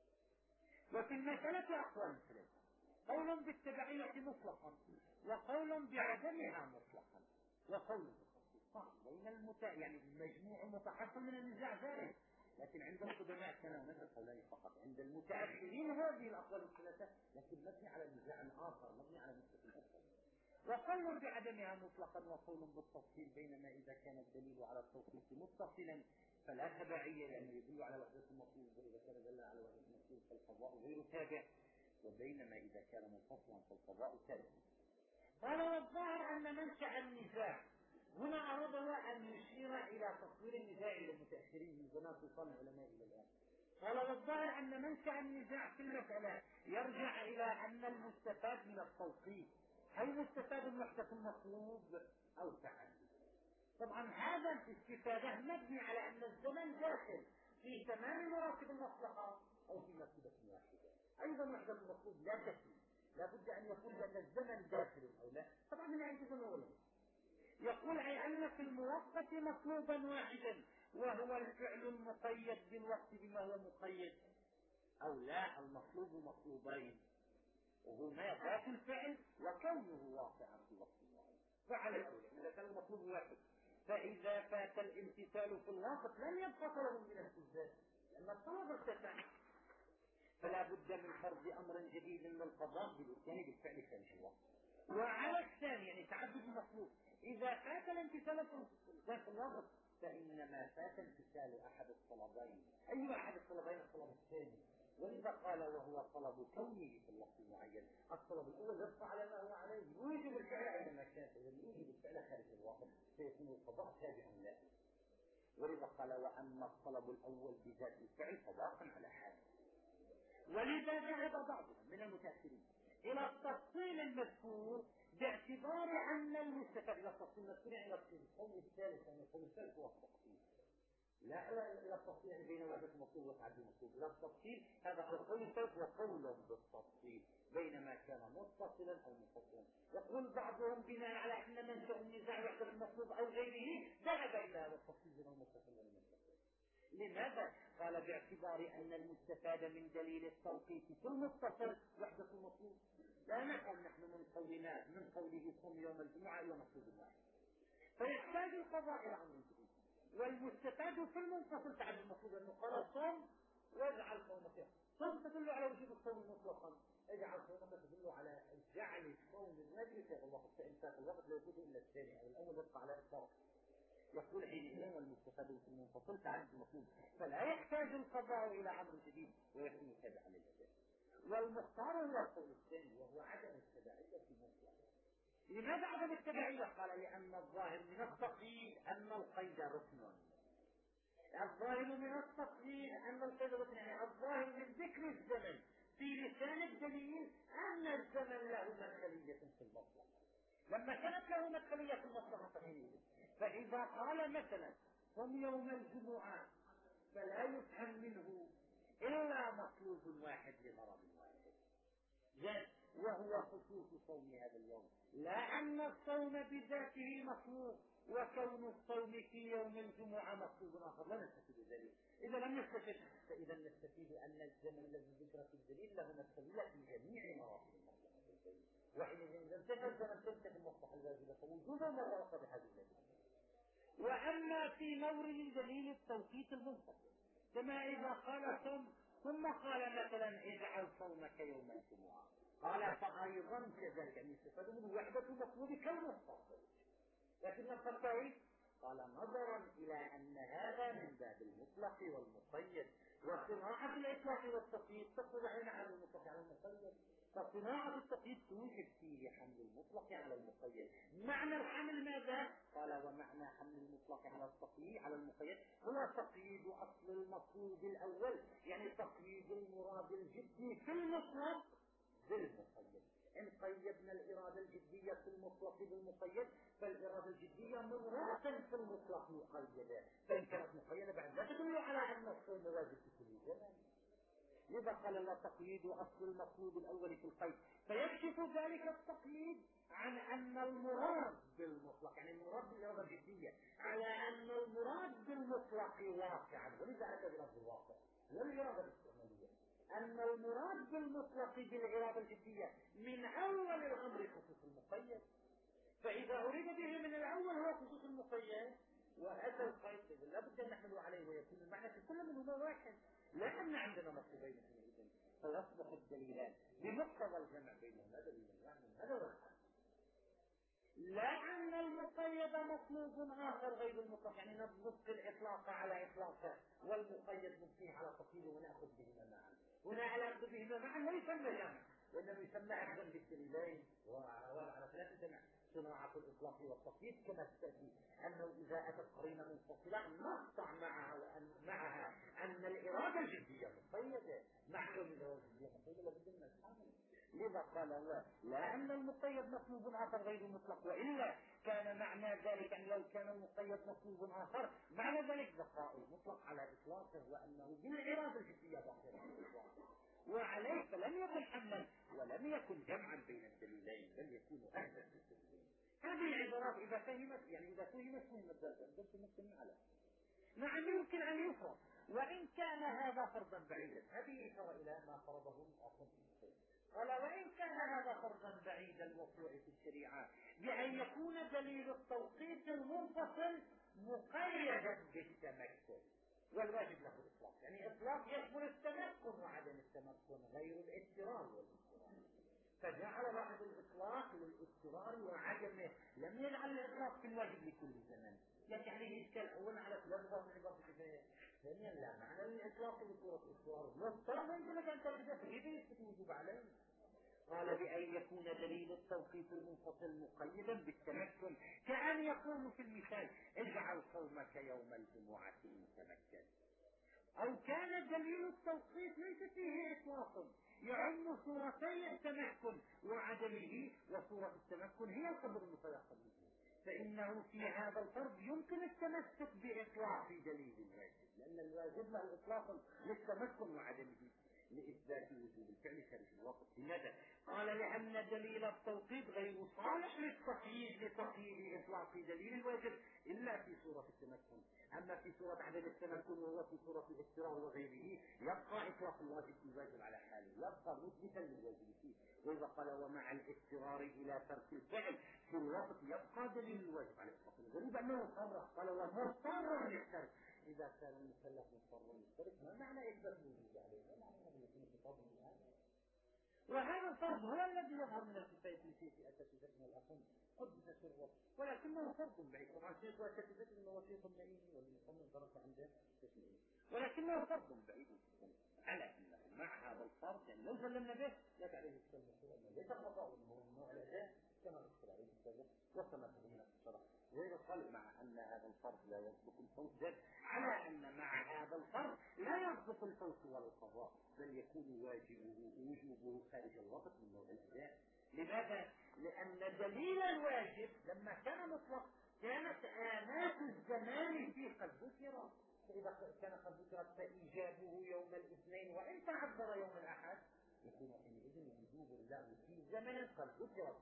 وفي المسألة أقوال ثلاثة: قول بالتبعية مطلقا، وقول بعدمها مطلقا، وقول بالخصوص. بين المتا يعني المجموع متحصل من النزاع ذلك، لكن عند القدماء كان هناك قولان فقط. عند المتأخرين هذه الأقوال الثلاثة، لكن مبني على نزاع آخر، مبني على مستقل آخر. وقول بعدمها مطلقا، وقول بالتفصيل، بينما إذا كان الدليل على التوصيف متصلا فلا تبعية لأنه يدل على وحدة المطلوب، وإذا كان دل على وحدة المطلوب فالقضاء غير تابع، وبينما إذا كان منفصلا فالقضاء تابع. قال والظاهر أن منشأ النزاع هنا أراد أن يشير إلى تصوير النزاع للمتأخرين من زمان سلطان العلماء إلى الآن. قال والظاهر أن منشأ النزاع في المسألة يرجع إلى أن المستفاد من التوصيف هل مستفاد من وحدة المطلوب أو تعدد. طبعا هذا الاستفادة مبني على أن الزمن داخل في تمام مراتب المصلحة أو في مرتبة واحدة. أيضا وحدة المطلوب لا تكفي، لا بد أن يكون أن الزمن داخل أو لا. طبعا من عند زمن ولا يقول أي أن في الموقت مطلوبا واحدا، وهو الفعل المقيد بالوقت بما هو مقيد، أو لا المطلوب مطلوبين، وهما ذات الفعل وكونه واقعا في وقت واحد. فعلى الأولى إذا كان المطلوب واحد، فإذا فات الامتثال في الوقت لم يبقى طلب من الالتزام، لأن الطلب ارتفع فلا بد من فرض أمر جديد للقضاء بالإتيان بالفعل خارج الوقت. وعلى الثاني يعني تعدد المطلوب إذا فات الامتثال في الوقت فإنما فات امتثال أحد الطلبين. أي أحد الطلبين؟ الطلب الثاني. ولذا قال وهو طلب كونه في الوقت المعين. الطلب الأول يبقى على ما هو عليه يوجب الفعل عندما كان يوجب الفعل خارج الوقت فيكون القضاء تابعا له. ولذا قال وأما الطلب الأول بذات الفعل فواقع على حاله. ولذا ذهب بعضهم من المتأخرين إلى التفصيل المذكور باعتبار أن المستفاد إلى التفصيل المذكور إلى القول الثالث أن القول الثالث هو التفصيل لا إلى التفصيل بين وحدة المطلوب وتعدي المطلوب. إلى التفصيل هذا القول الثالث وقول بالتفصيل بينما كان متصلا أو منفصلا. يقول بعضهم بناء على أن منشأ النزاع وحدة المطلوب أو غيره ذهب إلى هذا التفصيل بين المتصل والمنفصل. لماذا؟ قال باعتبار أن المستفاد من دليل التوقيت في المتصل وحدة المطلوب. لا نفهم نحن من قولنا من قوله صم يوم الجمعة إلى مطلوب واحد فيحتاج القضاء إلى أمر جديد. والمستفاد في المنفصل تعد المطلوب أنه قال صم واجعل صومك. صم تدل على وجوب الصوم مطلقا. اجعل صومك تدل على جعل الصوم الواجب في الوقت فإن فات الوقت لا يكون إلا الثاني أو الأول يبقى على الفرق. يقول حينئذ والمستفاد في المنفصل تعد المطلوب فلا يحتاج القضاء إلى أمر جديد ويكون تبعا للأداء. والمختار هو القول الثاني وهو عدم التبعية في المطلق. لماذا عدم التبعية؟ قال لأن الظاهر من التقييد أن القيد ركن. الظاهر من التقييد أن القيد ركن يعني الظاهر من ذكر الزمن في لسان الدليل أن الزمن له مدخلية في المطلق. لما كانت له مدخلية في المطلق حينئذ فإذا قال مثلا صم يوم الجمعة فلا يفهم منه إلا مطلوب واحد لغرض واحد وهو خصوص صوم هذا اليوم لا أن الصوم بذاته مطلوب وكون الصوم في يوم الجمعة مطلوب آخر. لا نستفيد ذلك. إذا لم نستفيد فإذا نستفيد أن الزمن الذي ذكر في الدليل له مدخلية في جميع مواطن المطلق. وحينئذ إذا انتهى الزمن تنتهي المصلحة الواجبة فوجوبا مرة بهذه الوجبة. وأما في مورد دليل التوقيت المنفصل كما إذا قال صم ثم قال مثلا اجعل صومك يوم الجمعة قال فأيضا كذلك يعني يستفاد من وحدة المطلوب كالمنفصل. لكن الخطابي قال نظرا إلى أن هذا من باب المطلق والمقيد وصناعة الإطلاق والتقييد تقول على المطلق على المقيد فصناعة التقييد توجد فيه حمل المطلق على المقيد. معنى الحمل ماذا؟ قال ومعنى حمل المطلق على التقييد على المقيد هو تقييد أصل المطلوب الأول يعني تقييد المراد الجدي في المطلق بالمقيد. إن قيدنا الإرادة الجدية في المطلق بالمقيد فالإرادة الجدية مرادة في المطلق مقيدة فإن كانت مقيدة بعد لا تدل على أن الصوم واجب في كل زمان. لذا قال الله تقييد أصل المطلوب الأول في القيد فيكشف ذلك التقييد عن أن المراد بالمطلق يعني المراد بالإرادة الجدية على أن المراد بالمطلق واقعا. ولذا أتى بلفظ الواقع والإرادة الاستعمالية أن المراد بالمطلق بالإرادة الجدية من أول الأمر خصوص المقيد. فإذا أريد به من الأول هو خصوص المقيد وأتى القيد لا بد أن نحمل عليه ويكون المعنى في كل منهما واحد لا أن عندنا مطلوبين حينئذ فيصبح الدليلان بمقتضى الجمع بينهما دليلا واحد هذا واحد. لا أن المقيد مطلوب آخر غير المطلق يعني نبقي الإطلاق على إطلاقه والمقيد نبقيه على تقييده ونأخذ بهما معا. هنا على أخذ بهما معا لا يسمى جمع وإنما يسمى أخذا بالدليلين وعلى ثلاثة جمع صناعة الإطلاق والتقييد كما تأتي أنه إذا أتت قرينة منفصلة نقطع معها وأن معها أن الإرادة الجدية مقيدة مع كون الإرادة الجدية مقيدة لابد من الحامل. لذا قال الله لا أن المقيد مطلوب آخر غير مطلق وإلا كان معنى ذلك أن لو كان المقيد مطلوب آخر معنى ذلك بقاء المطلق على إطلاقه وأنه بالإرادة الجدية باقية على إطلاقه وعليه فلم يكن حملا ولم يكن جمعا بين الدليلين بل يكون أهلا بالدليلين. هذه العبارات إذا فهمت يعني إذا فهمت فهمت ذلك المسلمين على نعم يمكن أن يفرض وإن كان هذا فرضا بعيدا. هذه إشارة إلى ما فرضه الأصل قال وإن كان هذا فرضا بعيدا الوقوع في الشريعة بأن يكون دليل التوقيت المنفصل مقيدا بالتمكن والواجب له إطلاق، يعني إطلاق يشمل التمكن وعدم التمكن غير الاضطرار والاضطرار، فجعل بعض الإطلاق للاضطرار وعدمه، لم يجعل الإطلاق في الواجب لكل زمن. لكن عليه إشكال أولا على ثلاثة من عبارة الكفاية، ثانيا لا معنى للإطلاق بصورة الاضطرار، مضطر ما يمكنك أن تجده كيف يثبت الوجوب عليه؟ قال بأن يكون دليل التوقيت المنفصل مقيدا بالتمكن، كأن يقول في المثال اجعل صومك يوم الجمعة متمكن، أو كان دليل التوقيت ليس فيه إطلاق يعم صورتي التمكن وعدمه، وصورة التمكن هي القدر المتيقن منه، فإنه في هذا الفرض يمكن التمسك بإطلاق دليل الواجب، لأن الواجب له إطلاق للتمكن وعدمه لإثبات وجود الفعل خارج الوقت. لماذا؟ قال لأن دليل التوقيت غير صالح للتقييد لتقييد إطلاق دليل الواجب إلا في صورة التمكن، أما في صورة عدم التمكن وهو في صورة الاضطرار وغيره يبقى إطلاق الواجب في الواجب على حاله، يبقى مثبتا للواجب فيه. وإذا قال ومع الاضطرار إلى ترك الفعل في الوقت يبقى دليل الواجب على إطلاق. الغريب أنه صرح قال ومضطر للترك، إذا كان المكلف مضطرا للترك ما معنى إثبات الوجوب عليه؟ ما معنى أن يكون خطاب من هذا؟ وهذا الفرض هو الذي يظهر من الكفاية التي في أساتذتنا الأخم قد سره، ولكنه فرض بعيد. طبعا شيخ أساتذتنا أنه وثيق النعيم والمصمم درس عنده تسليم، ولكنه فرض بعيد على أنه مع هذا الفرض يعني لو سلمنا به لا عليه السلم ليس خطأ النوع الأداء كما ذكر عليه السابق وكما فهمنا في الشرح. وإذا قال مع أن هذا الفرض لا يصدق الفوت على أن مع هذا الفرض لا يصدق الفوت ولا القضاء، بل يكون واجبه وجوبه خارج الوقت من نوع الأداء. لماذا؟ لأن دليل الواجب لما كان مطلق كانت آنات الزمان فيه قد ذكرت، فإذا كان قد ذكرت فإيجابه يوم الاثنين وإن تعذر يوم الأحد يكون حينئذ وجوب الله في زمن قد ذكرت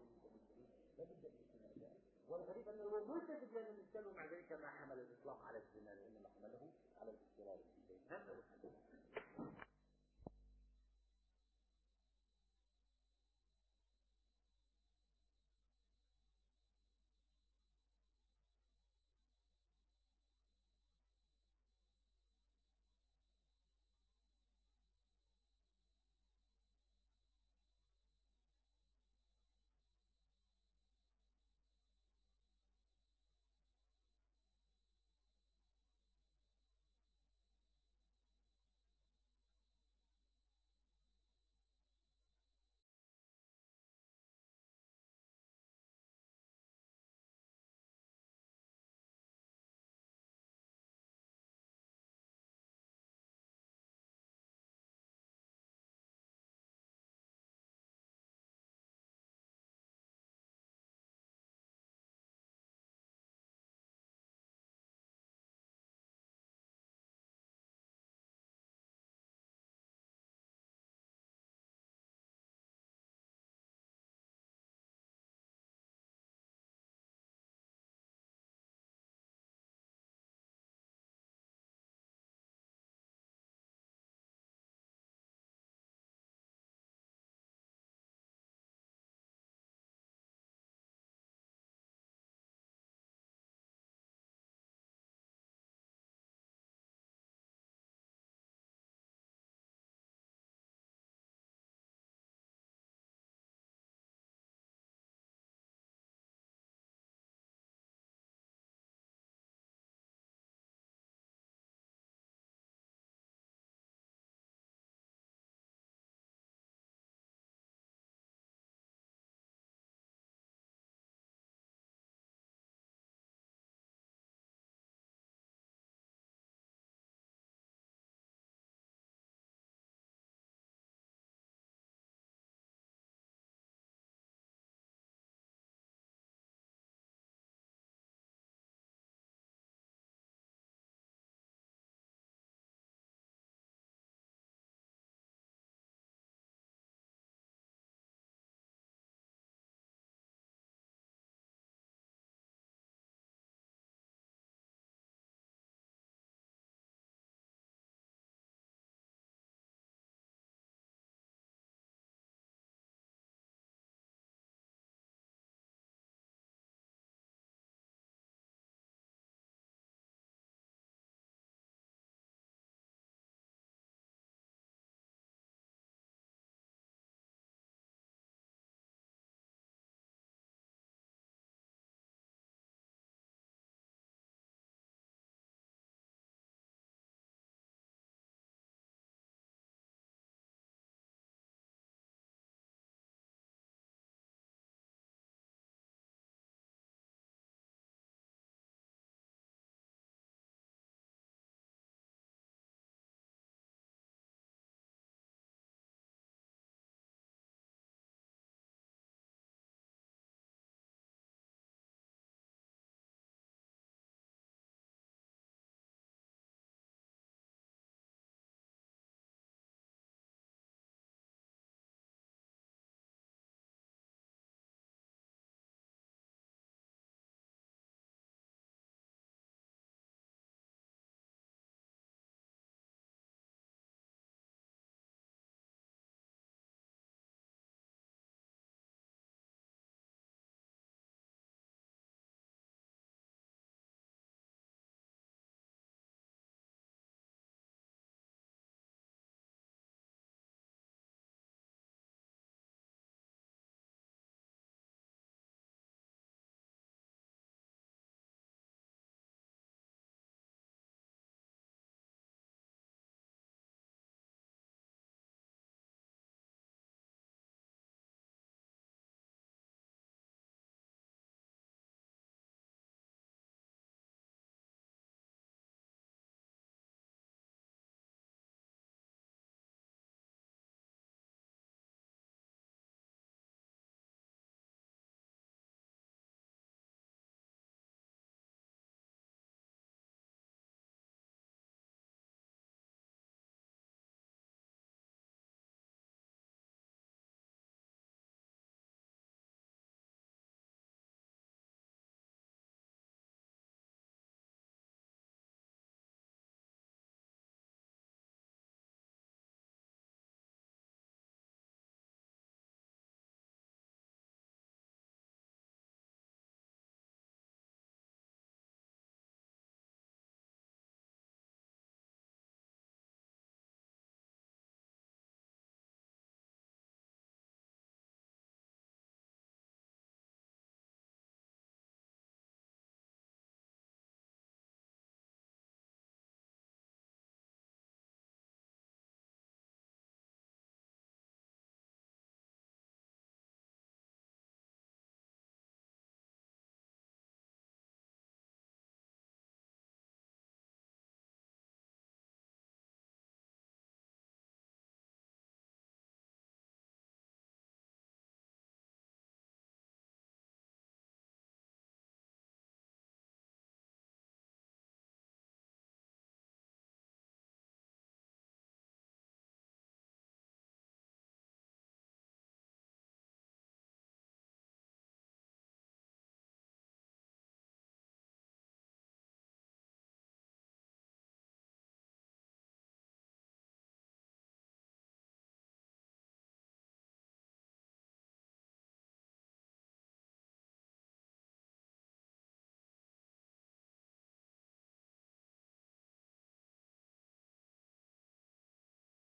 لابد ان يكون ذلك. والغريب ان الوجود تجد لنا الانسان ومع ذلك ما حمل الاطلاق على الزمان وانما حمله